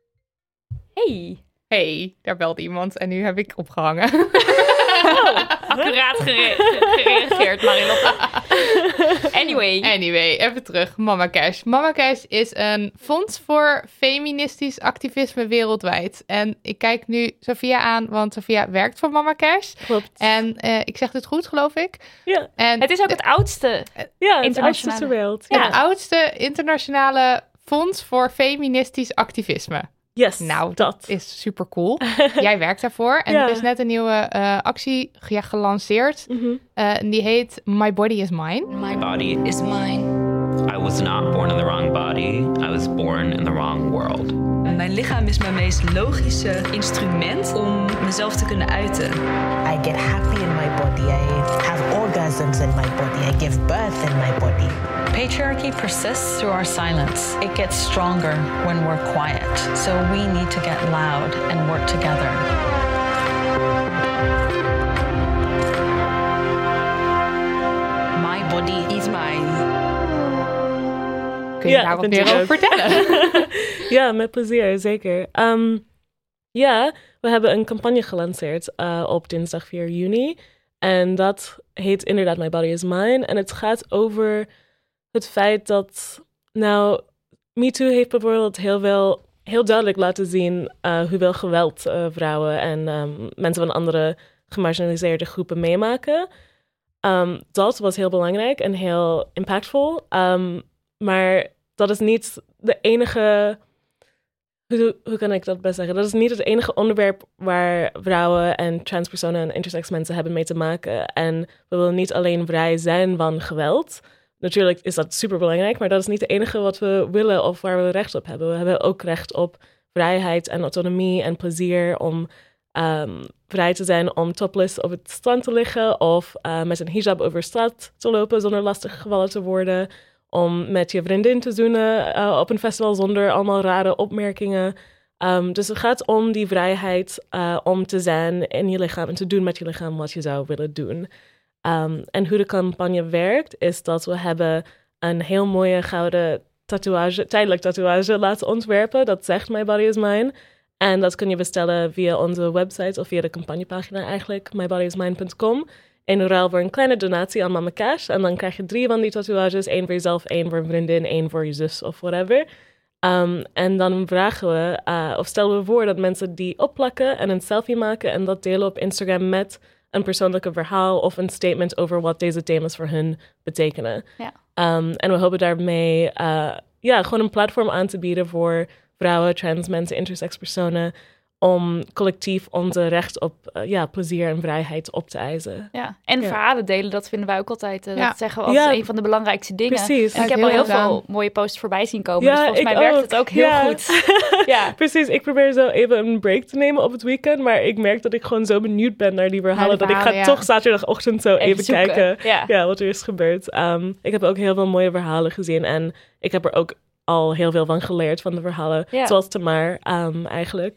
Hey, daar belt iemand en nu heb ik opgehangen. Accuraat gereageerd, Marilotte. Anyway, even terug. Mama Cash. Mama Cash is een fonds voor feministisch activisme wereldwijd. En ik kijk nu Sophia aan, want Sophia werkt voor Mama Cash. Klopt. En ik zeg dit goed, geloof ik. Ja. En het is ook het oudste internationale ter wereld. Ja. Het oudste internationale fonds voor feministisch activisme. Yes, nou, dat is super cool. Jij werkt daarvoor. En er is net een nieuwe actie gelanceerd. En die heet My Body is Mine. My body is mine. I was not born in the wrong body. I was born in the wrong world. Mijn lichaam is mijn meest logische instrument om mezelf te kunnen uiten. I get happy in my body. I have orgasms in my body. I give birth in my body. Patriarchy persists through our silence. It gets stronger when we're quiet. So we need to get loud and work together. My body is mine. Kun je daar wat meer over vertellen? Ja, met plezier, zeker. We hebben een campagne gelanceerd op dinsdag 4 juni. En dat heet inderdaad My Body is Mine. En het gaat over het feit dat, MeToo heeft bijvoorbeeld heel duidelijk laten zien hoeveel geweld vrouwen en mensen van andere gemarginaliseerde groepen meemaken. Dat was heel belangrijk en heel impactvol. Maar dat is niet de enige. Hoe kan ik dat best zeggen? Dat is niet het enige onderwerp waar vrouwen en transpersonen en intersex mensen hebben mee te maken. En we willen niet alleen vrij zijn van geweld. Natuurlijk is dat superbelangrijk, maar dat is niet het enige wat we willen of waar we recht op hebben. We hebben ook recht op vrijheid en autonomie en plezier om vrij te zijn om topless op het strand te liggen of met een hijab over straat te lopen zonder lastig gevallen te worden. Om met je vriendin te zoenen op een festival zonder allemaal rare opmerkingen. Dus het gaat om die vrijheid om te zijn in je lichaam en te doen met je lichaam wat je zou willen doen. En hoe de campagne werkt is dat we hebben een heel mooie gouden tijdelijk tatoeage laten ontwerpen. Dat zegt My Body is Mine. En dat kun je bestellen via onze website of via de campagnepagina eigenlijk, mybodyismine.com. In ruil voor een kleine donatie aan Mama Cash. En dan krijg je 3 van die tatoeages. 1 voor jezelf, 1 voor een vriendin, 1 voor je zus of whatever. En dan vragen we, of stellen we voor dat mensen die opplakken en een selfie maken en dat delen op Instagram met een persoonlijke verhaal of een statement over wat deze thema's voor hun betekenen. Ja. En we hopen daarmee gewoon een platform aan te bieden voor vrouwen, trans mensen, intersex personen, om collectief onze recht op plezier en vrijheid op te eisen. Ja, en verhalen delen, dat vinden wij ook altijd. Dat zeggen we als een van de belangrijkste dingen. Precies. En ik heb al heel veel mooie posts voorbij zien komen. Dus volgens mij werkt het ook heel goed. Ja, precies. Ik probeer zo even een break te nemen op het weekend. Maar ik merk dat ik gewoon zo benieuwd ben naar die verhalen. Dat ik ga toch zaterdagochtend zo even kijken wat er is gebeurd. Ik heb ook heel veel mooie verhalen gezien. En ik heb er ook al heel veel van geleerd van de verhalen. Zoals Tamar eigenlijk.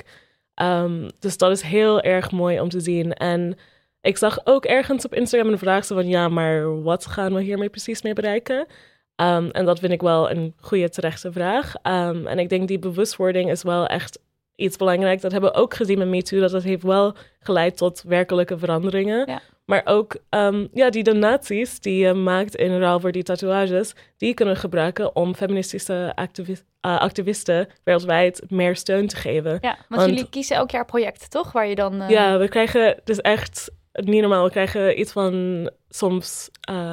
Dus dat is heel erg mooi om te zien. En ik zag ook ergens op Instagram een vraag van... maar wat gaan we hiermee precies mee bereiken? En dat vind ik wel een goede terechte vraag. En ik denk die bewustwording is wel echt iets belangrijks. Dat hebben we ook gezien met MeToo. Dat heeft wel geleid tot werkelijke veranderingen. Ja. Maar ook die donaties die je maakt in ruil voor die tatoeages... die kunnen gebruiken om feministische activisten wereldwijd meer steun te geven. Ja, want jullie kiezen elk jaar projecten, toch? Waar je dan... Ja, we krijgen dus echt niet normaal. We krijgen iets van soms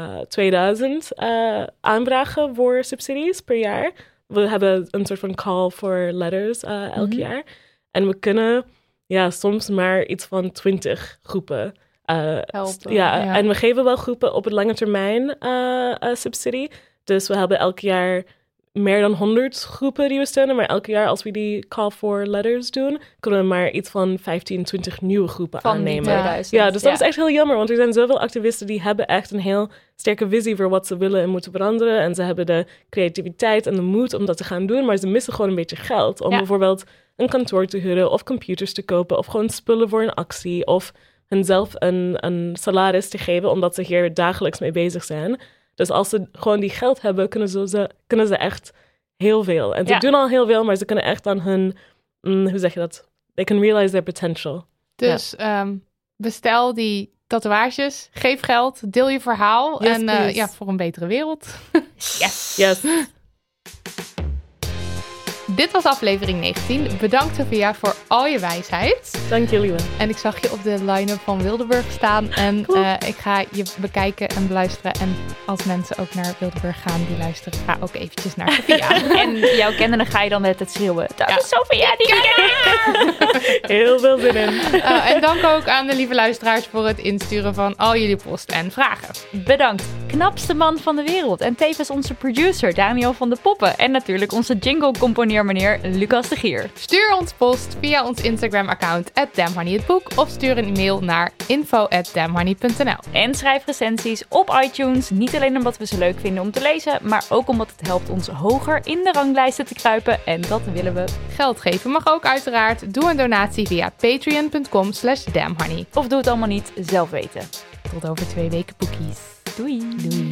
2000 aanvragen voor subsidies per jaar. We hebben een soort van call for letters elk jaar. En we kunnen soms maar iets van 20 groepen helpen. En we geven wel groepen op het lange termijn subsidie. Dus we hebben elk jaar meer dan 100 groepen die we steunen. Maar elk jaar als we die call for letters doen... kunnen we maar iets van 15, 20 nieuwe groepen aannemen. 2000. Dus dat is echt heel jammer. Want er zijn zoveel activisten die hebben echt een heel sterke visie... voor wat ze willen en moeten veranderen. En ze hebben de creativiteit en de moed om dat te gaan doen. Maar ze missen gewoon een beetje geld. Om bijvoorbeeld een kantoor te huren of computers te kopen... of gewoon spullen voor een actie... of hunzelf een salaris te geven... omdat ze hier dagelijks mee bezig zijn... Dus als ze gewoon die geld hebben, kunnen ze echt heel veel. En ze doen al heel veel, maar ze kunnen echt aan hun... hoe zeg je dat? They can realize their potential. Dus bestel die tatoeages, geef geld, deel je verhaal. En voor een betere wereld. Yes. Dit was aflevering 19. Bedankt Sophia voor al je wijsheid. Dank jullie wel. En ik zag je op de line-up van Wildeburg staan. En ik ga je bekijken en beluisteren. En als mensen ook naar Wildeburg gaan die luisteren, ga ook eventjes naar Sophia. En jouw kennende ga je dan met het schreeuwen. Dat is Sophia die Heel veel zin in. En dank ook aan de lieve luisteraars voor het insturen van al jullie post en vragen. Bedankt. Knapste man van de wereld. En tevens onze producer Daniel van de Poppen. En natuurlijk onze jingle-componeer meneer Lucas de Gier. Stuur ons post via ons Instagram-account @damnhoneyhetboek of stuur een e-mail naar info@damnhoney.nl. En schrijf recensies op iTunes, niet alleen omdat we ze leuk vinden om te lezen, maar ook omdat het helpt ons hoger in de ranglijsten te kruipen en dat willen we. Geld geven mag ook uiteraard. Doe een donatie via patreon.com/damnhoney. Of doe het allemaal niet, zelf weten. Tot over 2 weken, boekies. Doei.